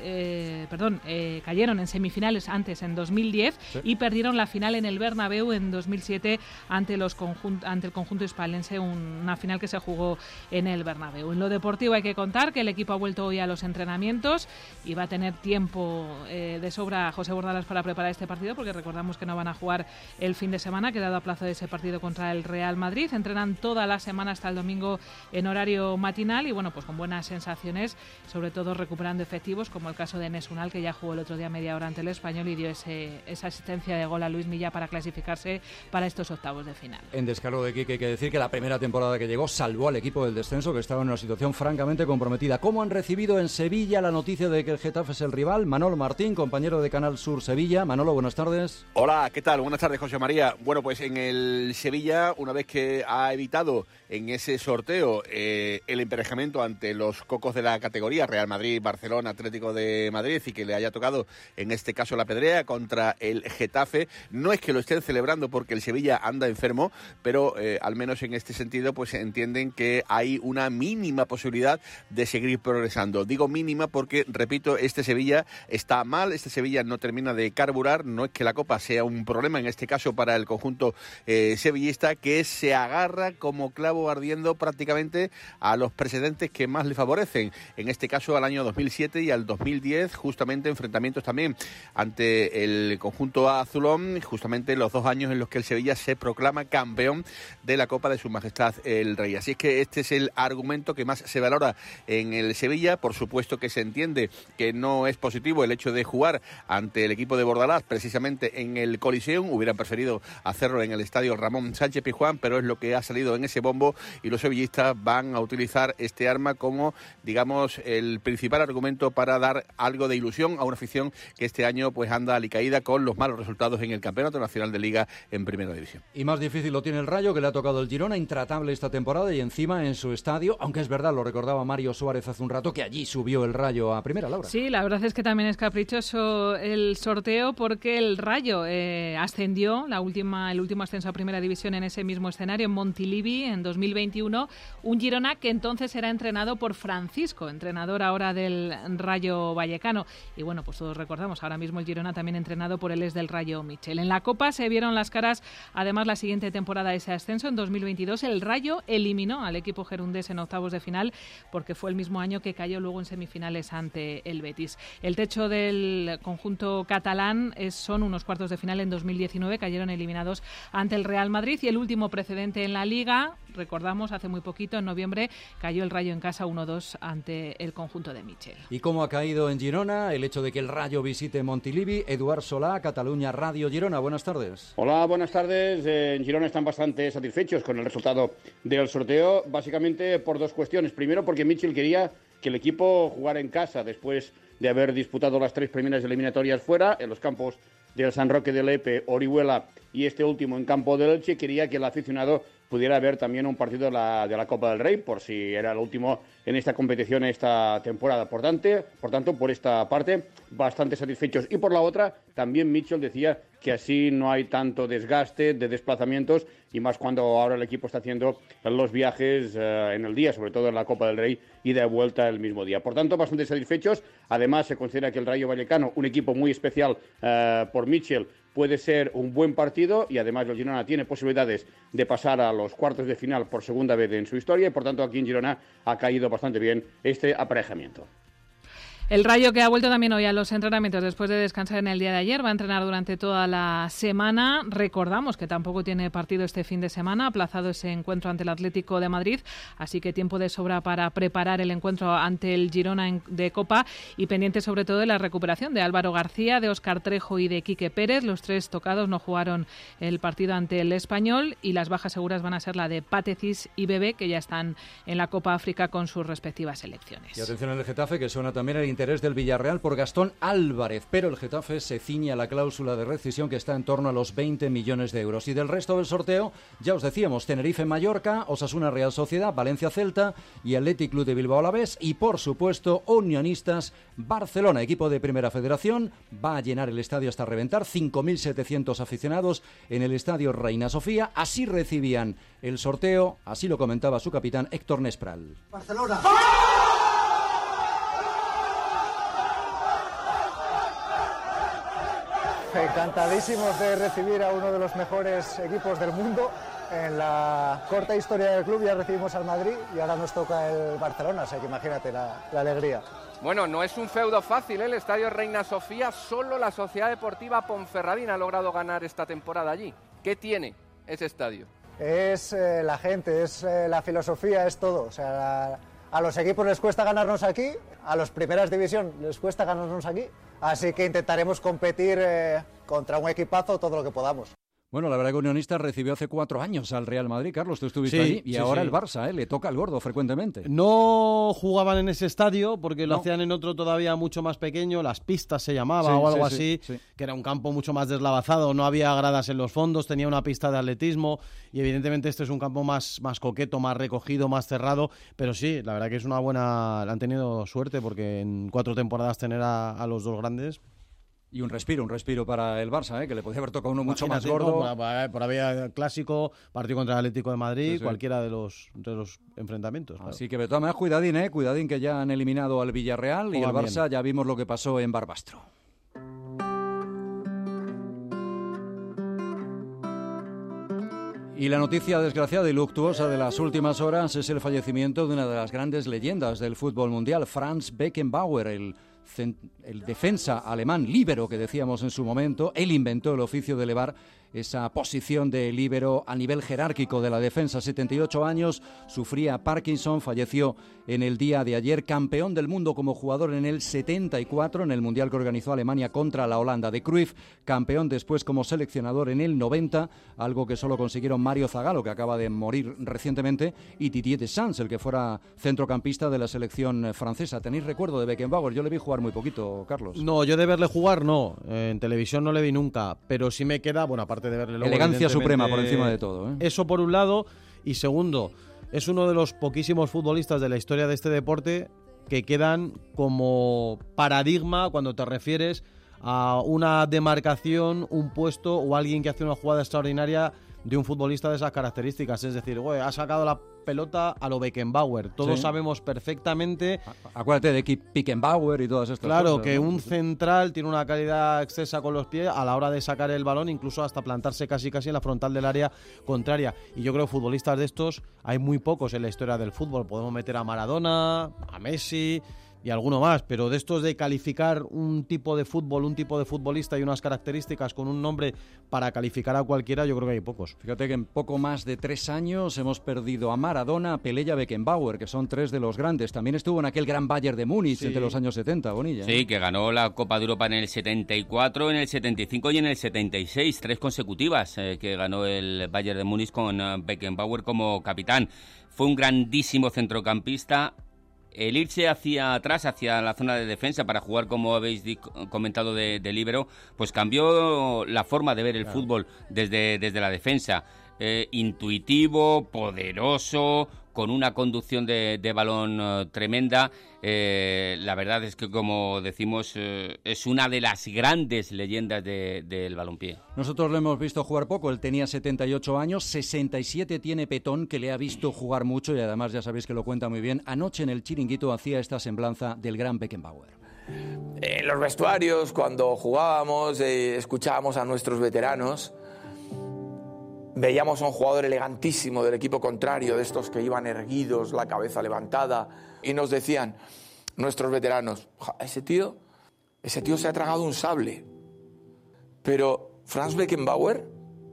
eh, perdón, eh, cayeron en semifinales antes en dos mil diez sí. y perdieron la final en el Bernabéu en dos mil siete ante los conjunt- ante el conjunto hispalense, un, una final que se jugó en el Bernabéu. En lo deportivo hay que contar que el equipo ha vuelto hoy a los entrenamientos y va a tener tiempo eh, de sobra José Bordalás para preparar este partido, porque recordamos que no van a jugar el fin de semana, quedado a plazo de ese partido contra el Real Madrid. Entrenan toda la semana hasta el domingo en horario matinal y bueno, pues con buenas sensaciones, sobre todo recuperando efectivos, como el caso de Enes Unal, que ya jugó el otro día media hora ante el Español y dio ese, esa asistencia de gol a Luis Milla para clasificarse para estos octavos de final. En descargo de Quique hay que decir que la primera temporada que llegó salvó al equipo del descenso, que estaba en una situación francamente comprometida. ¿Cómo han recibido en Sevilla la noticia de que el Getafe es el rival? Manolo Martín, compañero de Canal Sur Sevilla. Manolo, buenas tardes. Hola, ¿qué tal? Buenas tardes, José María. Bueno, pues en el Sevilla, una vez que ha evitado en ese sorteo eh, el emparejamiento ante los cocos de la categoría, Real Madrid, Barcelona, Atlético de Madrid, y que le haya tocado en este caso la pedrea contra el Getafe, no es que lo estén celebrando porque el Sevilla anda enfermo, pero eh, al menos en este sentido pues entienden que hay una mínima posibilidad de seguir progresando. Digo mínima porque, repito, este Sevilla está mal, este Sevilla no termina de carburar. No es que la Copa sea un problema en este caso para el conjunto eh, sevillista, que se agarra como clavo ardiendo prácticamente a los precedentes que más le favorecen, en este caso al año dos mil siete y al dos mil diez, justamente enfrentamientos también ante el conjunto azulón, justamente los dos años en los que el Sevilla se proclama campeón de la Copa de Su Majestad el Rey. Así es que este es el argumento que más se valora en el Sevilla. Por supuesto que se entiende que no es positivo el hecho de jugar ante el equipo de Bordalás precisamente en el Coliseum. Hubieran preferido hacerlo en el estadio Ramón Sánchez Pizjuán, pero es lo que ha salido en ese bombo y los sevillistas van a utilizar este arma como, digamos, el principal argumento para dar dar algo de ilusión a una afición que este año pues anda alicaída con los malos resultados en el Campeonato Nacional de Liga en Primera División. Y más difícil lo tiene el Rayo, que le ha tocado el Girona, intratable esta temporada y encima en su estadio, aunque es verdad, lo recordaba Mario Suárez hace un rato, que allí subió el Rayo a Primera, Laura. Sí, la verdad es que también es caprichoso el sorteo porque el Rayo eh, ascendió la última, el último ascenso a Primera División en ese mismo escenario, en Montilivi, en dos mil veintiuno. Un Girona que entonces era entrenado por Francisco, entrenador ahora del Rayo Vallecano. Y bueno, pues todos recordamos, ahora mismo el Girona también entrenado por el ex del Rayo Michel. En la Copa se vieron las caras, además la siguiente temporada de ese ascenso, en dos mil veintidós, el Rayo eliminó al equipo gerundés en octavos de final porque fue el mismo año que cayó luego en semifinales ante el Betis. El techo del conjunto catalán es, son unos cuartos de final en dos mil diecinueve, cayeron eliminados ante el Real Madrid y el último precedente en la Liga, recordamos, hace muy poquito, en noviembre, cayó el Rayo en casa uno dos ante el conjunto de Michel. ¿Y cómo ha caído en Girona el hecho de que el Rayo visite Montilivi? Eduard Solá, Cataluña Radio Girona, buenas tardes. Hola, buenas tardes. En Girona están bastante satisfechos con el resultado del sorteo, básicamente por dos cuestiones. Primero, porque Michel quería que el equipo jugara en casa después de haber disputado las tres primeras eliminatorias fuera, en los campos del San Roque de Lepe, Orihuela y este último en campo del Elche. Quería que el aficionado pudiera ver también un partido de la, de la Copa del Rey, por si era el último en esta competición esta temporada. Por tanto, por tanto, por esta parte, bastante satisfechos. Y por la otra, también Michel decía que así no hay tanto desgaste de desplazamientos, y más cuando ahora el equipo está haciendo los viajes eh, en el día, sobre todo en la Copa del Rey, y de vuelta el mismo día. Por tanto, bastante satisfechos. Además, se considera que el Rayo Vallecano, un equipo muy especial eh, por Michel, puede ser un buen partido, y además el Girona tiene posibilidades de pasar a los cuartos de final por segunda vez en su historia, y por tanto aquí en Girona ha caído bastante bien este aparejamiento. El Rayo, que ha vuelto también hoy a los entrenamientos después de descansar en el día de ayer, va a entrenar durante toda la semana. Recordamos que tampoco tiene partido este fin de semana, aplazado ese encuentro ante el Atlético de Madrid, así que tiempo de sobra para preparar el encuentro ante el Girona de Copa, y pendiente sobre todo de la recuperación de Álvaro García, de Óscar Trejo y de Quique Pérez. Los tres tocados no jugaron el partido ante el Español, y las bajas seguras van a ser la de Patecis y Bebé, que ya están en la Copa África con sus respectivas selecciones. Y atención al Getafe, que suena también el interés del Villarreal por Gastón Álvarez, pero el Getafe se ciñe a la cláusula de rescisión, que está en torno a los veinte millones de euros. Y del resto del sorteo, ya os decíamos, Tenerife-Mallorca, Osasuna-Real Sociedad, Valencia-Celta y Athletic Club de Bilbao Alavés, y por supuesto Unionistas-Barcelona, equipo de Primera Federación. Va a llenar el estadio hasta reventar, cinco mil setecientos aficionados en el estadio Reina Sofía. Así recibían el sorteo, así lo comentaba su capitán Héctor Nespral. Barcelona. Encantadísimos de recibir a uno de los mejores equipos del mundo. En la corta historia del club ya recibimos al Madrid y ahora nos toca el Barcelona, o sea que imagínate la, la alegría. Bueno, no es un feudo fácil, ¿eh? El estadio Reina Sofía, solo la Sociedad Deportiva Ponferradina ha logrado ganar esta temporada allí. ¿Qué tiene ese estadio? Es eh, la gente, es eh, la filosofía, es todo. O sea, la, a los equipos les cuesta ganarnos aquí, a los primeras división les cuesta ganarnos aquí, así que intentaremos competir eh, contra un equipazo todo lo que podamos. Bueno, la verdad que Unionistas recibió hace cuatro años al Real Madrid, Carlos, tú estuviste sí, allí, y sí, ahora sí. el Barça, ¿eh? Le toca al gordo frecuentemente. No jugaban en ese estadio porque lo No. hacían en otro todavía mucho más pequeño, Las Pistas se llamaba Sí, o algo sí, así, sí, sí. que era un campo mucho más deslavazado, no había gradas en los fondos, tenía una pista de atletismo, y evidentemente este es un campo más, más coqueto, más recogido, más cerrado, pero sí, la verdad que es una buena, han tenido suerte porque en cuatro temporadas tener a, a los dos grandes. Y un respiro, un respiro para el Barça, ¿eh? Que le podía haber tocado uno mucho más Imagínate, gordo. ¿no? Por, por había clásico, partido contra el Atlético de Madrid, Sí, sí. cualquiera de los, de los enfrentamientos. Claro. Así que de todas maneras, cuidadín, ¿eh? Cuidadín, que ya han eliminado al Villarreal y el Juegan Barça bien. ya vimos lo que pasó en Barbastro. Y la noticia desgraciada y luctuosa de las últimas horas es el fallecimiento de una de las grandes leyendas del fútbol mundial, Franz Beckenbauer, el, el defensa alemán, líbero que decíamos en su momento. Él inventó el oficio de elevar esa posición de líbero a nivel jerárquico de la defensa. setenta y ocho años, sufría Parkinson, falleció en el día de ayer, campeón del mundo como jugador en el setenta y cuatro, en el Mundial que organizó Alemania contra la Holanda de Cruyff, campeón después como seleccionador en el noventa, algo que solo consiguieron Mario Zagallo, que acaba de morir recientemente, y Didier Deschamps, el que fuera centrocampista de la selección francesa. ¿Tenéis recuerdo de Beckenbauer? Yo le vi jugar jugar muy poquito, Carlos. No, yo de verle jugar no, eh, en televisión no le vi nunca, pero sí me queda, bueno, aparte de verle... Luego, elegancia suprema por encima de todo, ¿eh? Eso por un lado, y segundo, es uno de los poquísimos futbolistas de la historia de este deporte que quedan como paradigma cuando te refieres a una demarcación, un puesto o alguien que hace una jugada extraordinaria de un futbolista de esas características. Es decir, güey, ha sacado la pelota a lo Beckenbauer. Todos sí. sabemos perfectamente... Acuérdate de Beckenbauer y todas estas claro, cosas. Claro, que ¿no? un central tiene una calidad excesa con los pies a la hora de sacar el balón, incluso hasta plantarse casi casi en la frontal del área contraria. Y yo creo que futbolistas de estos hay muy pocos en la historia del fútbol. Podemos meter a Maradona, a Messi... y alguno más, pero de estos de calificar un tipo de fútbol, un tipo de futbolista y unas características con un nombre para calificar a cualquiera, yo creo que hay pocos. Fíjate que en poco más de tres años hemos perdido a Maradona, a Pelé y a Beckenbauer, que son tres de los grandes. También estuvo en aquel gran Bayern de Múnich sí. entre los años setenta, Bonilla. Sí, que ganó la Copa de Europa en el setenta y cuatro, en el setenta y cinco y en el setenta y seis, tres consecutivas eh, que ganó el Bayern de Múnich con uh, Beckenbauer como capitán. Fue un grandísimo centrocampista. El irse hacia atrás, hacia la zona de defensa para jugar, como habéis di- comentado, de, de líbero, pues cambió la forma de ver el claro. fútbol desde, desde la defensa. Eh, intuitivo, poderoso, con una conducción de, de balón uh, tremenda. Eh, la verdad es que, como decimos, eh, es una de las grandes leyendas de, del balompié. Nosotros lo hemos visto jugar poco. Él tenía setenta y ocho años, sesenta y siete tiene Petón, que le ha visto jugar mucho y además ya sabéis que lo cuenta muy bien. Anoche en el Chiringuito hacía esta semblanza del gran Beckenbauer. En los vestuarios, cuando jugábamos, eh, escuchábamos a nuestros veteranos. Veíamos a un jugador elegantísimo del equipo contrario, de estos que iban erguidos, la cabeza levantada, y nos decían nuestros veteranos, ese tío, ese tío se ha tragado un sable. Pero Franz Beckenbauer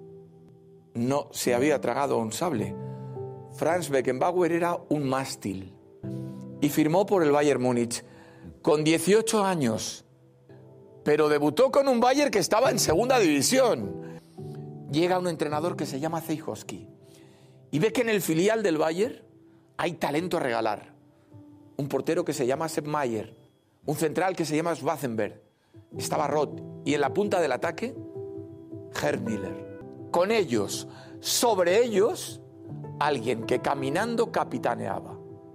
no se había tragado un sable. Franz Beckenbauer era un mástil y firmó por el Bayern Múnich con dieciocho años, pero debutó con un Bayern que estaba en segunda división. Llega un entrenador que se llama Zeijowski y ve que en el filial del Bayern hay talento a regalar. Un portero que se llama Sepp Maier, un central que se llama Schwarzenberg, estaba Roth y en la punta del ataque, Gerd Müller. Con ellos, sobre ellos, alguien que caminando capitaneaba.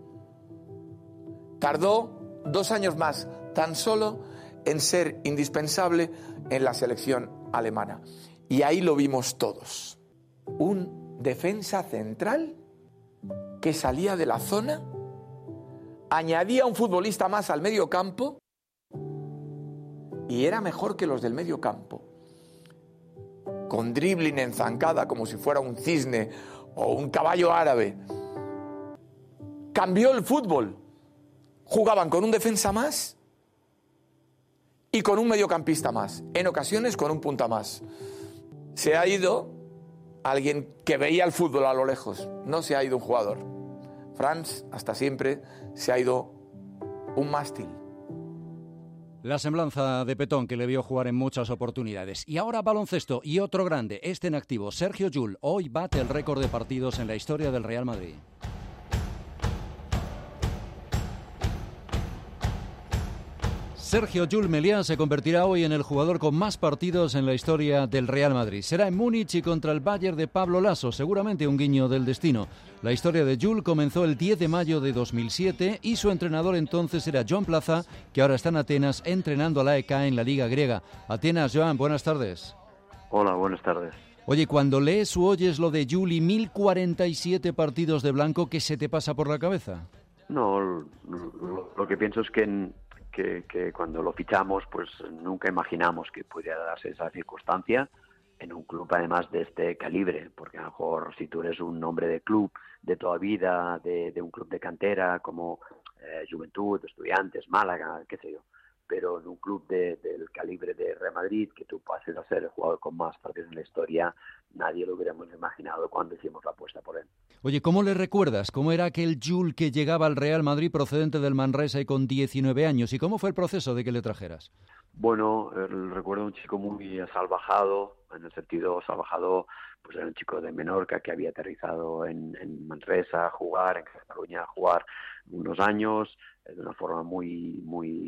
Tardó dos años más tan solo en ser indispensable en la selección alemana. Y ahí lo vimos todos. Un defensa central que salía de la zona, añadía un futbolista más al medio campo y era mejor que los del medio campo. Con dribbling en zancada como si fuera un cisne o un caballo árabe. Cambió el fútbol. Jugaban con un defensa más y con un mediocampista más. En ocasiones con un punta más. Se ha ido alguien que veía el fútbol a lo lejos. No se ha ido un jugador. Franz, hasta siempre, se ha ido un mástil. La semblanza de Petón, que le vio jugar en muchas oportunidades. Y ahora baloncesto y otro grande, este en activo, Sergio Llull. Hoy bate el récord de partidos en la historia del Real Madrid. Sergio Llull Meliá se convertirá hoy en el jugador con más partidos en la historia del Real Madrid. Será en Múnich y contra el Bayern de Pablo Laso, seguramente un guiño del destino. La historia de Llull comenzó el diez de mayo de dos mil siete y su entrenador entonces era Joan Plaza, que ahora está en Atenas entrenando a la A E K en la Liga griega. Atenas, Joan, buenas tardes. Hola, buenas tardes. Oye, cuando lees o oyes lo de Llull y mil cuarenta y siete partidos de blanco, ¿qué se te pasa por la cabeza? No, lo, lo que pienso es que... En... Que, que cuando lo fichamos pues nunca imaginamos que pudiera darse esa circunstancia en un club además de este calibre, porque a lo mejor si tú eres un hombre de club de toda vida, de, de un club de cantera como eh, Juventud, Estudiantes, Málaga, qué sé yo, pero en un club de, del calibre de Real Madrid, que tú pases a ser el jugador con más partidos en la historia, nadie lo hubiéramos imaginado cuando hicimos la apuesta por él. Oye, ¿cómo le recuerdas? ¿Cómo era aquel Llull que llegaba al Real Madrid procedente del Manresa y con diecinueve años? ¿Y cómo fue el proceso de que le trajeras? Bueno, recuerdo un chico muy salvajado, en el sentido salvajado, pues era un chico de Menorca que había aterrizado en, en Manresa a jugar, en Cataluña a jugar unos años, de una forma muy, muy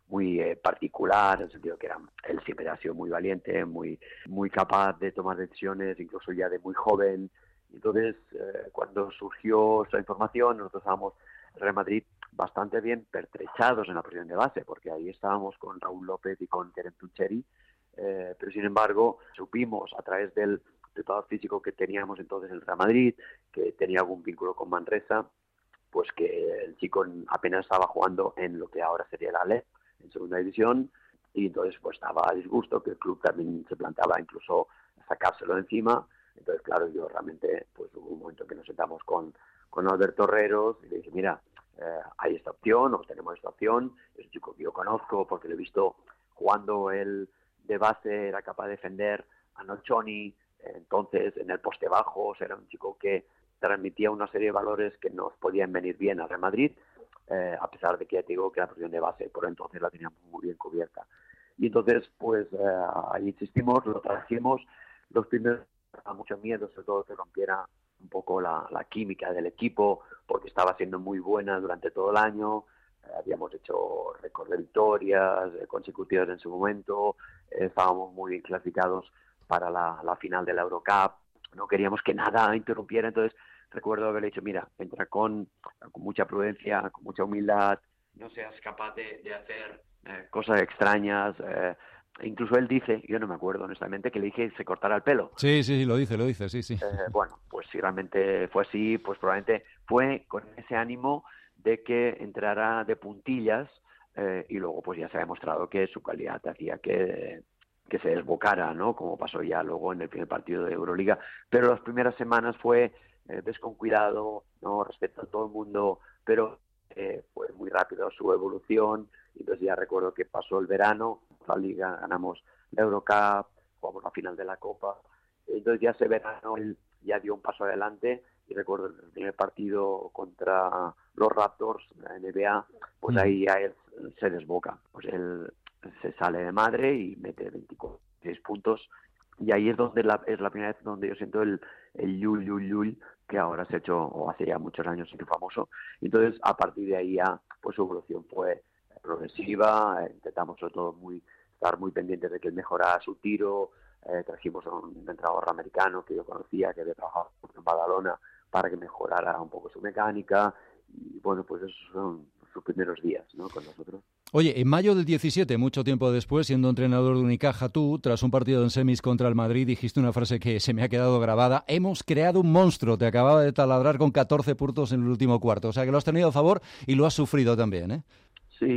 muy eh, particular, en el sentido que era, él siempre ha sido muy valiente, muy, muy capaz de tomar decisiones, incluso ya de muy joven. Entonces, eh, cuando surgió esa información, nosotros estábamos en Real Madrid bastante bien pertrechados en la posición de base, porque ahí estábamos con Raúl López y con Kerem Tucheri, eh, pero sin embargo supimos a través del preparador físico que teníamos entonces en Real Madrid, que tenía algún vínculo con Manresa, pues que el chico apenas estaba jugando en lo que ahora sería el Alep, en segunda división, y entonces pues estaba a disgusto, que el club también se planteaba incluso sacárselo de encima. Entonces, claro, yo realmente, pues hubo un momento que nos sentamos con, con Alberto Herreros y le dije, mira, eh, hay esta opción, o tenemos esta opción, es un chico que yo conozco porque lo he visto jugando él de base, era capaz de defender a Nocioni, entonces en el poste bajo, o sea, era un chico que transmitía una serie de valores que nos podían venir bien al Real Madrid, eh, a pesar de que ya te digo que la posición de base por entonces la teníamos muy bien cubierta. Y entonces, pues eh, ahí insistimos, lo trajimos, los primeros daba mucho miedo, sobre todo que rompiera un poco la, la química del equipo, porque estaba siendo muy buena durante todo el año, eh, habíamos hecho récord de victorias eh, consecutivas en su momento, eh, estábamos muy bien clasificados para la, la final de la Eurocup, no queríamos que nada interrumpiera, entonces recuerdo haberle dicho, mira, entra con, con mucha prudencia, con mucha humildad, no seas capaz de, de hacer eh, cosas extrañas, eh, incluso él dice, yo no me acuerdo honestamente, que le dije que se cortara el pelo. Sí, sí, sí, lo dice, lo dice, sí, sí. Eh, bueno, pues si realmente fue así, pues probablemente fue con ese ánimo de que entrara de puntillas eh, y luego pues ya se ha demostrado que su calidad hacía que, que se desbocara, ¿no? Como pasó ya luego en el primer partido de Euroliga. Pero las primeras semanas fue eh, desconcuidado, ¿no? Respecto a todo el mundo, pero eh, fue muy rápido su evolución. Entonces ya recuerdo que pasó el verano, la Liga, ganamos la Eurocup, jugamos la final de la Copa. Entonces ya ese verano él ya dio un paso adelante y recuerdo el primer partido contra los Raptors de la N B A, pues ahí ya él se desboca. Pues él se sale de madre y mete veintiséis puntos y ahí es donde la, es la primera vez donde yo siento el, el yul, yul, yul, que ahora se ha hecho, o hace ya muchos años, se hizo famoso. Entonces a partir de ahí ya, pues su evolución fue progresiva, eh, intentamos sobre todo muy, estar muy pendientes de que él mejorara su tiro, eh, trajimos a un entrenador americano que yo conocía, que había trabajado en Badalona, para que mejorara un poco su mecánica, y bueno, pues esos son sus primeros días, ¿no?, con nosotros. Oye, en mayo del diecisiete, mucho tiempo después, siendo entrenador de Unicaja, tú, tras un partido en semis contra el Madrid, dijiste una frase que se me ha quedado grabada: hemos creado un monstruo, te acababa de taladrar con catorce puntos en el último cuarto, o sea que lo has tenido a favor y lo has sufrido también, ¿eh? Sí,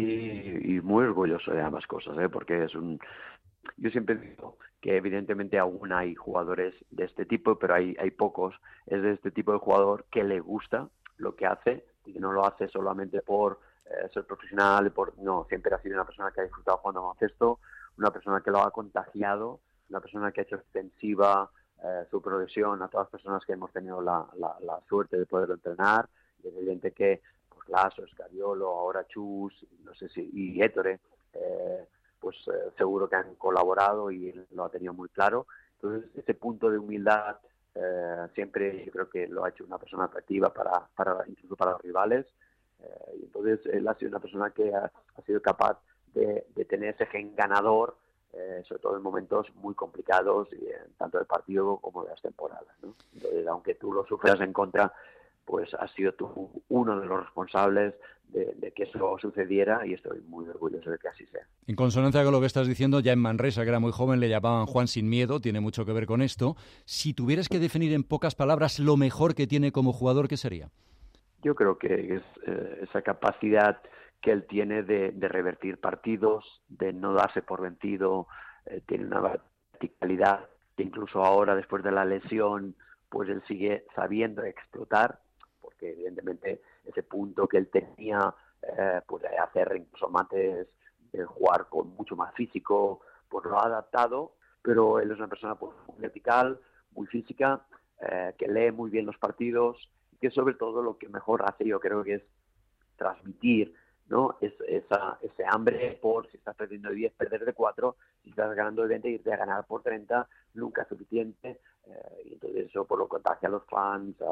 y muy orgulloso de ambas cosas, ¿eh? Porque es un... Yo siempre digo que evidentemente aún hay jugadores de este tipo, pero hay, hay pocos. Es de este tipo de jugador que le gusta lo que hace y que no lo hace solamente por eh, ser profesional, por no, siempre ha sido una persona que ha disfrutado jugando baloncesto, una persona que lo ha contagiado, una persona que ha hecho extensiva eh, su progresión a todas las personas que hemos tenido la, la, la suerte de poderlo entrenar. Y es evidente que Lasso, Scariolo, ahora Chus, no sé si, y Ettore, eh, pues eh, seguro que han colaborado y él lo ha tenido muy claro. Entonces, ese punto de humildad eh, siempre yo creo que lo ha hecho una persona atractiva para, para incluso para los rivales. Eh, y entonces, él ha sido una persona que ha, ha sido capaz de, de tener ese gen ganador, eh, sobre todo en momentos muy complicados, y, eh, tanto del partido como de las temporadas, ¿no? Entonces, aunque tú lo sufras en contra, pues has sido tú uno de los responsables de, de que eso sucediera, y estoy muy orgulloso de que así sea. En consonancia con lo que estás diciendo, ya en Manresa, que era muy joven, le llamaban Juan sin miedo, tiene mucho que ver con esto. Si tuvieras que definir en pocas palabras lo mejor que tiene como jugador, ¿qué sería? Yo creo que es eh, esa capacidad que él tiene de, de revertir partidos, de no darse por vencido, eh, tiene una verticalidad que incluso ahora, después de la lesión, pues él sigue sabiendo explotar, porque evidentemente ese punto que él tenía, eh, pues de hacer incluso antes de jugar con mucho más físico, pues lo ha adaptado, pero él es una persona pues, muy vertical, muy física, eh, que lee muy bien los partidos, y que sobre todo lo que mejor hace, yo creo que es transmitir, ¿no? Es, esa, ese hambre por, si estás perdiendo de diez, perder de cuatro, si estás ganando de veinte, irte a ganar por treinta, nunca es suficiente, eh, y entonces eso por lo contagia a los fans, a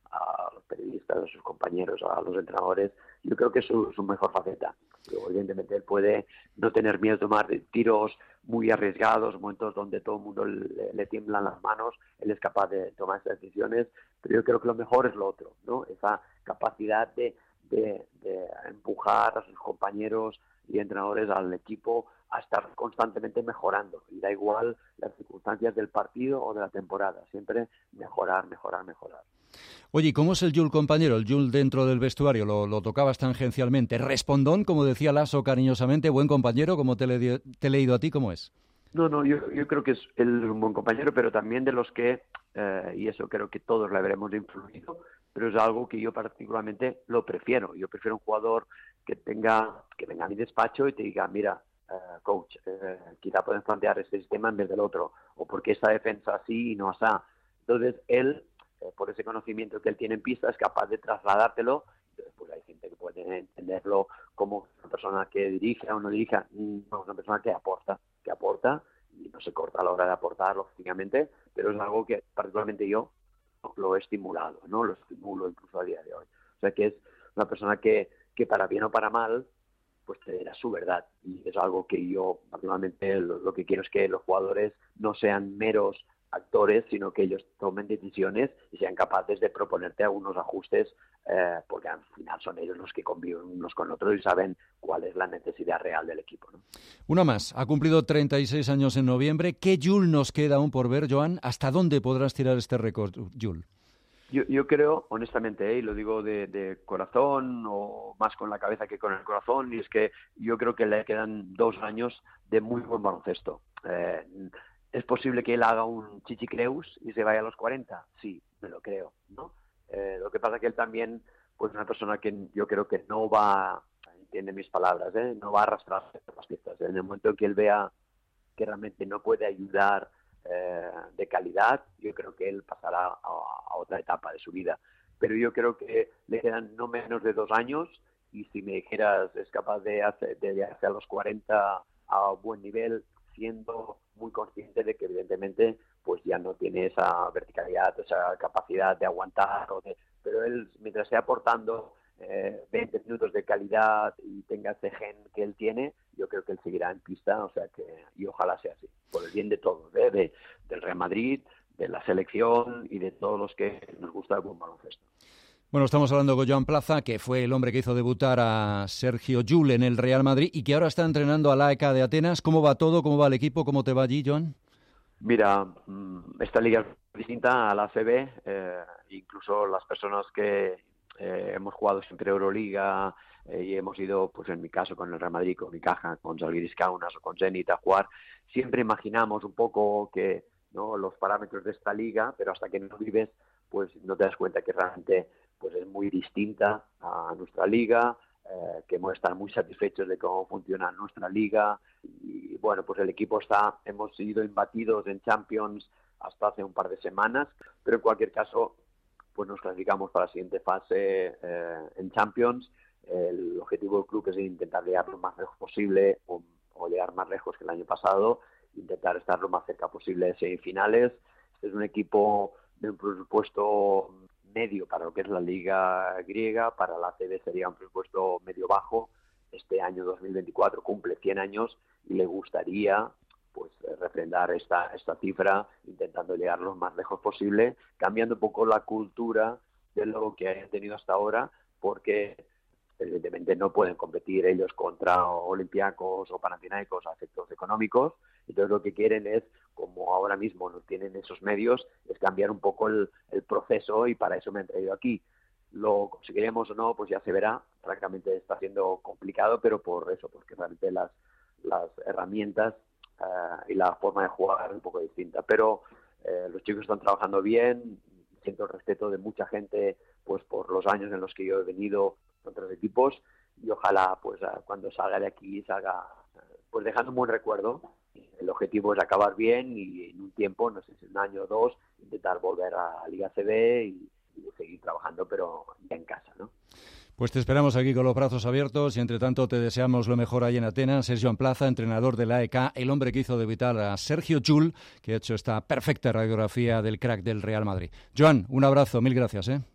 a los periodistas, a sus compañeros, a los entrenadores, yo creo que es su, su mejor faceta. Luego, evidentemente, él puede no tener miedo de tomar tiros muy arriesgados, momentos donde todo el mundo le, le tiemblan las manos, él es capaz de tomar esas decisiones, pero yo creo que lo mejor es lo otro, ¿no? Esa capacidad de, de, de empujar a sus compañeros y entrenadores, al equipo, a estar constantemente mejorando. Y da igual las circunstancias del partido o de la temporada, siempre mejorar, mejorar, mejorar. Oye, ¿cómo es el Jul compañero? El Jul dentro del vestuario, lo, lo tocabas tangencialmente. Respondón, como decía Lasso cariñosamente, buen compañero, como te, le, te he leído a ti, ¿cómo es? No, no, yo, yo creo que es, él es un buen compañero, pero también de los que, eh, y eso creo que todos le habremos influido, pero es algo que yo particularmente lo prefiero. Yo prefiero un jugador que tenga, que venga a mi despacho y te diga, mira, uh, coach, eh, quizá pueden plantear este sistema en vez del otro, o porque esta defensa así y no así. Entonces, él, eh, por ese conocimiento que él tiene en pista, es capaz de trasladártelo. Entonces, pues hay gente que puede entenderlo como una persona que dirige o no dirige, no, una persona que aporta, que aporta y no se corta a la hora de aportar, lógicamente, pero es algo que particularmente yo lo he estimulado, ¿no? Lo estimulo incluso a día de hoy. O sea que es una persona que, que para bien o para mal, pues te dirá su verdad. Y es algo que yo particularmente lo, lo que quiero es que los jugadores no sean meros actores, sino que ellos tomen decisiones y sean capaces de proponerte algunos ajustes, eh, porque al final son ellos los que conviven unos con otros y saben cuál es la necesidad real del equipo, ¿no? Una más, ha cumplido treinta y seis años en noviembre. ¿Qué Jul nos queda aún por ver, Joan? ¿Hasta dónde podrás tirar este récord, Jul? Yo, yo creo, honestamente, ¿eh? y lo digo de, de corazón, o más con la cabeza que con el corazón, y es que yo creo que le quedan dos años de muy buen baloncesto. Eh, ¿Es posible que él haga un chichicreus y se vaya a los cuarenta? Sí, me lo creo, ¿no? Eh, lo que pasa es que él también, pues una persona que yo creo que no va, entiende mis palabras, ¿eh? no va a arrastrar las piezas. En el momento en que él vea que realmente no puede ayudar eh, de calidad, yo creo que él pasará a, a otra etapa de su vida. Pero yo creo que le quedan no menos de dos años, y si me dijeras es capaz de hacer, de hacer a los cuarenta a buen nivel, siendo muy consciente de que evidentemente pues ya no tiene esa verticalidad, esa capacidad de aguantar, o de, pero él, mientras esté aportando eh, veinte minutos de calidad y tenga ese gen que él tiene, yo creo que él seguirá en pista, o sea que, y ojalá sea así, por el bien de todos, ¿eh? de, del Real Madrid, de la selección y de todos los que nos gusta el buen baloncesto. Bueno, estamos hablando con Joan Plaza, que fue el hombre que hizo debutar a Sergio Jul en el Real Madrid y que ahora está entrenando al A E K de Atenas. ¿Cómo va todo? ¿Cómo va el equipo? ¿Cómo te va allí, Joan? Mira, esta liga es distinta a la A C B, eh, incluso las personas que eh, hemos jugado siempre Euroliga eh, y hemos ido, pues en mi caso, con el Real Madrid, con Unicaja, con Žalgiris Kaunas o con Zenit a jugar, siempre imaginamos un poco que, ¿no?, los parámetros de esta liga, pero hasta que no vives, pues no te das cuenta que realmente pues es muy distinta a nuestra liga, eh, que hemos estado muy satisfechos de cómo funciona nuestra liga, y bueno, pues el equipo está, hemos sido imbatidos en Champions hasta hace un par de semanas, pero en cualquier caso pues nos clasificamos para la siguiente fase eh, en Champions. El objetivo del club es intentar llegar lo más lejos posible, o, o llegar más lejos que el año pasado, intentar estar lo más cerca posible de semifinales. Este es un equipo de un presupuesto medio para lo que es la liga griega, para la A C B sería un presupuesto medio bajo. Este año dos mil veinticuatro cumple cien años y le gustaría pues refrendar esta esta cifra, intentando llegar lo más lejos posible, cambiando un poco la cultura de lo que hayan tenido hasta ahora, porque evidentemente no pueden competir ellos contra Olympiacos o Panathinaikos a efectos económicos. Entonces lo que quieren es, como ahora mismo no tienen esos medios, es cambiar un poco el, el proceso, y para eso me han traído aquí. Lo conseguiremos o no, pues ya se verá. Francamente está siendo complicado, pero por eso, porque realmente las, las herramientas uh, y la forma de jugar es un poco distinta. Pero eh, los chicos están trabajando bien, siento el respeto de mucha gente pues por los años en los que yo he venido con otros equipos, y ojalá pues cuando salga de aquí salga pues dejando un buen recuerdo. El objetivo es acabar bien y en un tiempo, no sé si un año o dos, intentar volver a Liga C B y, y seguir trabajando, pero ya en casa, ¿no? Pues te esperamos aquí con los brazos abiertos y entre tanto te deseamos lo mejor ahí en Atenas. Es Joan Plaza, entrenador del A E K, el hombre que hizo debutar a Sergio Jul, que ha hecho esta perfecta radiografía del crack del Real Madrid. Joan, un abrazo, mil gracias, ¿eh?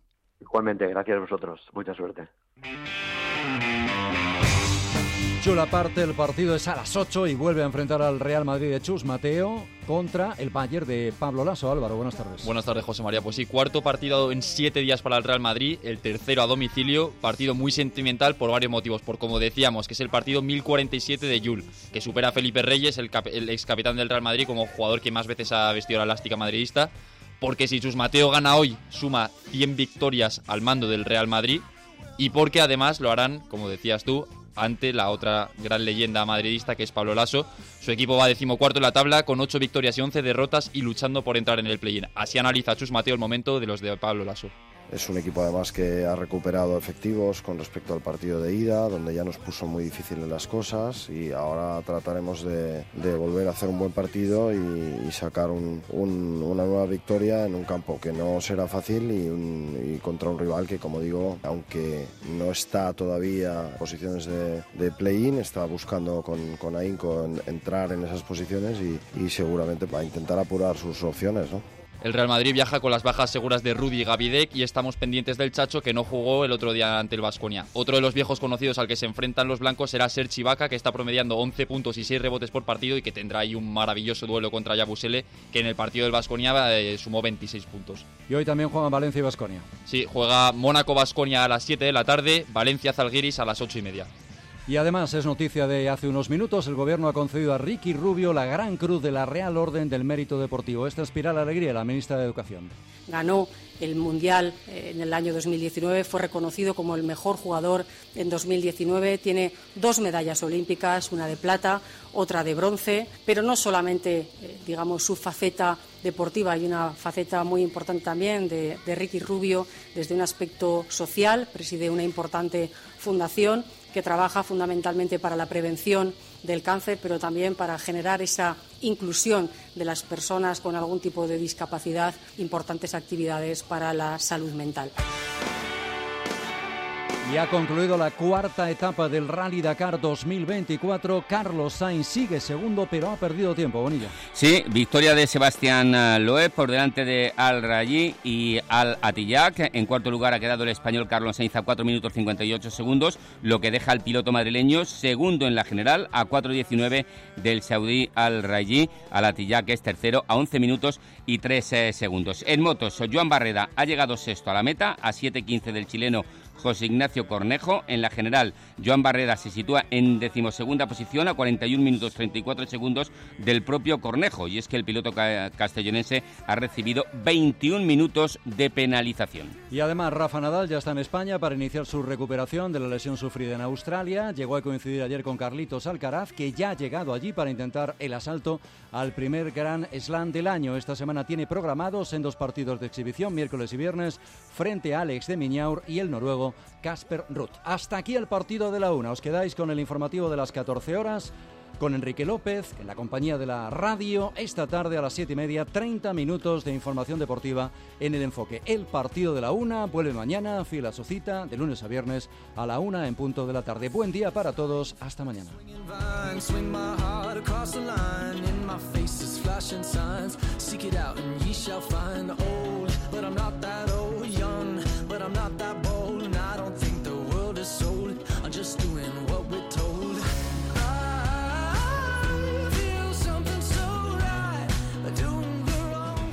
Igualmente, gracias a vosotros. Mucha suerte. Chula parte, el partido es a las ocho y vuelve a enfrentar al Real Madrid de Chus Mateo contra el Bayern de Pablo Laso. Álvaro, buenas tardes. Buenas tardes, José María. Pues sí, cuarto partido en siete días para el Real Madrid, el tercero a domicilio, partido muy sentimental por varios motivos, por como decíamos, que es el partido mil cuarenta y siete de Yul, que supera a Felipe Reyes, el, cap- el ex capitán del Real Madrid, como jugador que más veces ha vestido la elástica madridista, porque si Chus Mateo gana hoy, suma cien victorias al mando del Real Madrid, y porque además lo harán, como decías tú, ante la otra gran leyenda madridista que es Pablo Laso. Su equipo va decimocuarto en la tabla con ocho victorias y once derrotas y luchando por entrar en el play-in. Así analiza Chus Mateo el momento de los de Pablo Laso. Es un equipo además que ha recuperado efectivos con respecto al partido de ida, donde ya nos puso muy difíciles las cosas, y ahora trataremos de, de volver a hacer un buen partido y, y sacar un, un, una nueva victoria en un campo que no será fácil y, un, y contra un rival que, como digo, aunque no está todavía en posiciones de, de play-in, está buscando con, con ahínco en, entrar en esas posiciones y, y seguramente va a intentar apurar sus opciones, ¿no? El Real Madrid viaja con las bajas seguras de Rudy y Gavidec y estamos pendientes del Chacho, que no jugó el otro día ante el Baskonia. Otro de los viejos conocidos al que se enfrentan los blancos será Serge Ibaka, que está promediando once puntos y seis rebotes por partido y que tendrá ahí un maravilloso duelo contra Yabusele, que en el partido del Baskonia eh, sumó veintiséis puntos. Y hoy también juegan Valencia y Baskonia. Sí, juega Mónaco-Baskonia a las siete de la tarde, Valencia-Zalgiris a las ocho y media. Y además es noticia de hace unos minutos, el gobierno ha concedido a Ricky Rubio la Gran Cruz de la Real Orden del Mérito Deportivo. Esta inspira la alegría de la ministra de Educación. Ganó el Mundial en el año dos mil diecinueve, fue reconocido como el mejor jugador en dos mil diecinueve, tiene dos medallas olímpicas, una de plata, otra de bronce, pero no solamente, eh, digamos, su faceta deportiva, hay una faceta muy importante también de, de Ricky Rubio desde un aspecto social, preside una importante fundación que trabaja fundamentalmente para la prevención del cáncer, pero también para generar esa inclusión de las personas con algún tipo de discapacidad, importantes actividades para la salud mental. Y ha concluido la cuarta etapa del Rally Dakar dos mil veinticuatro. Carlos Sainz sigue segundo, pero ha perdido tiempo, Bonilla. Sí, victoria de Sebastián Loeb por delante de Al Rayyi y Al Atillac. En cuarto lugar ha quedado el español Carlos Sainz a cuatro minutos cincuenta y ocho segundos, lo que deja al piloto madrileño segundo en la general a cuatro diecinueve del saudí Al Rayyi. Al Atillac es tercero a once minutos y tres segundos. En motos, Joan Barreda ha llegado sexto a la meta a siete quince del chileno José Ignacio Cornejo. En la general, Joan Barreda se sitúa en decimosegunda posición a cuarenta y un minutos treinta y cuatro segundos del propio Cornejo. Y es que el piloto ca- castellonense ha recibido veintiún minutos de penalización. Y además, Rafa Nadal ya está en España para iniciar su recuperación de la lesión sufrida en Australia. Llegó a coincidir ayer con Carlitos Alcaraz, que ya ha llegado allí para intentar el asalto al primer Grand Slam del año. Esta semana tiene programados en dos partidos de exhibición, miércoles y viernes, frente a Alex de Minaur y el noruego Casper Ruud. Hasta aquí el partido de la una. Os quedáis con el informativo de las catorce horas, con Enrique López, en la compañía de la radio. Esta tarde a las siete y media, treinta minutos de información deportiva en El Enfoque. El partido de la una vuelve mañana, fiel a su cita, de lunes a viernes a la una en punto de la tarde. Buen día para todos, hasta mañana.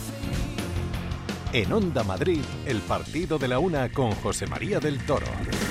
En Onda Madrid, el partido de la una con José María del Toro.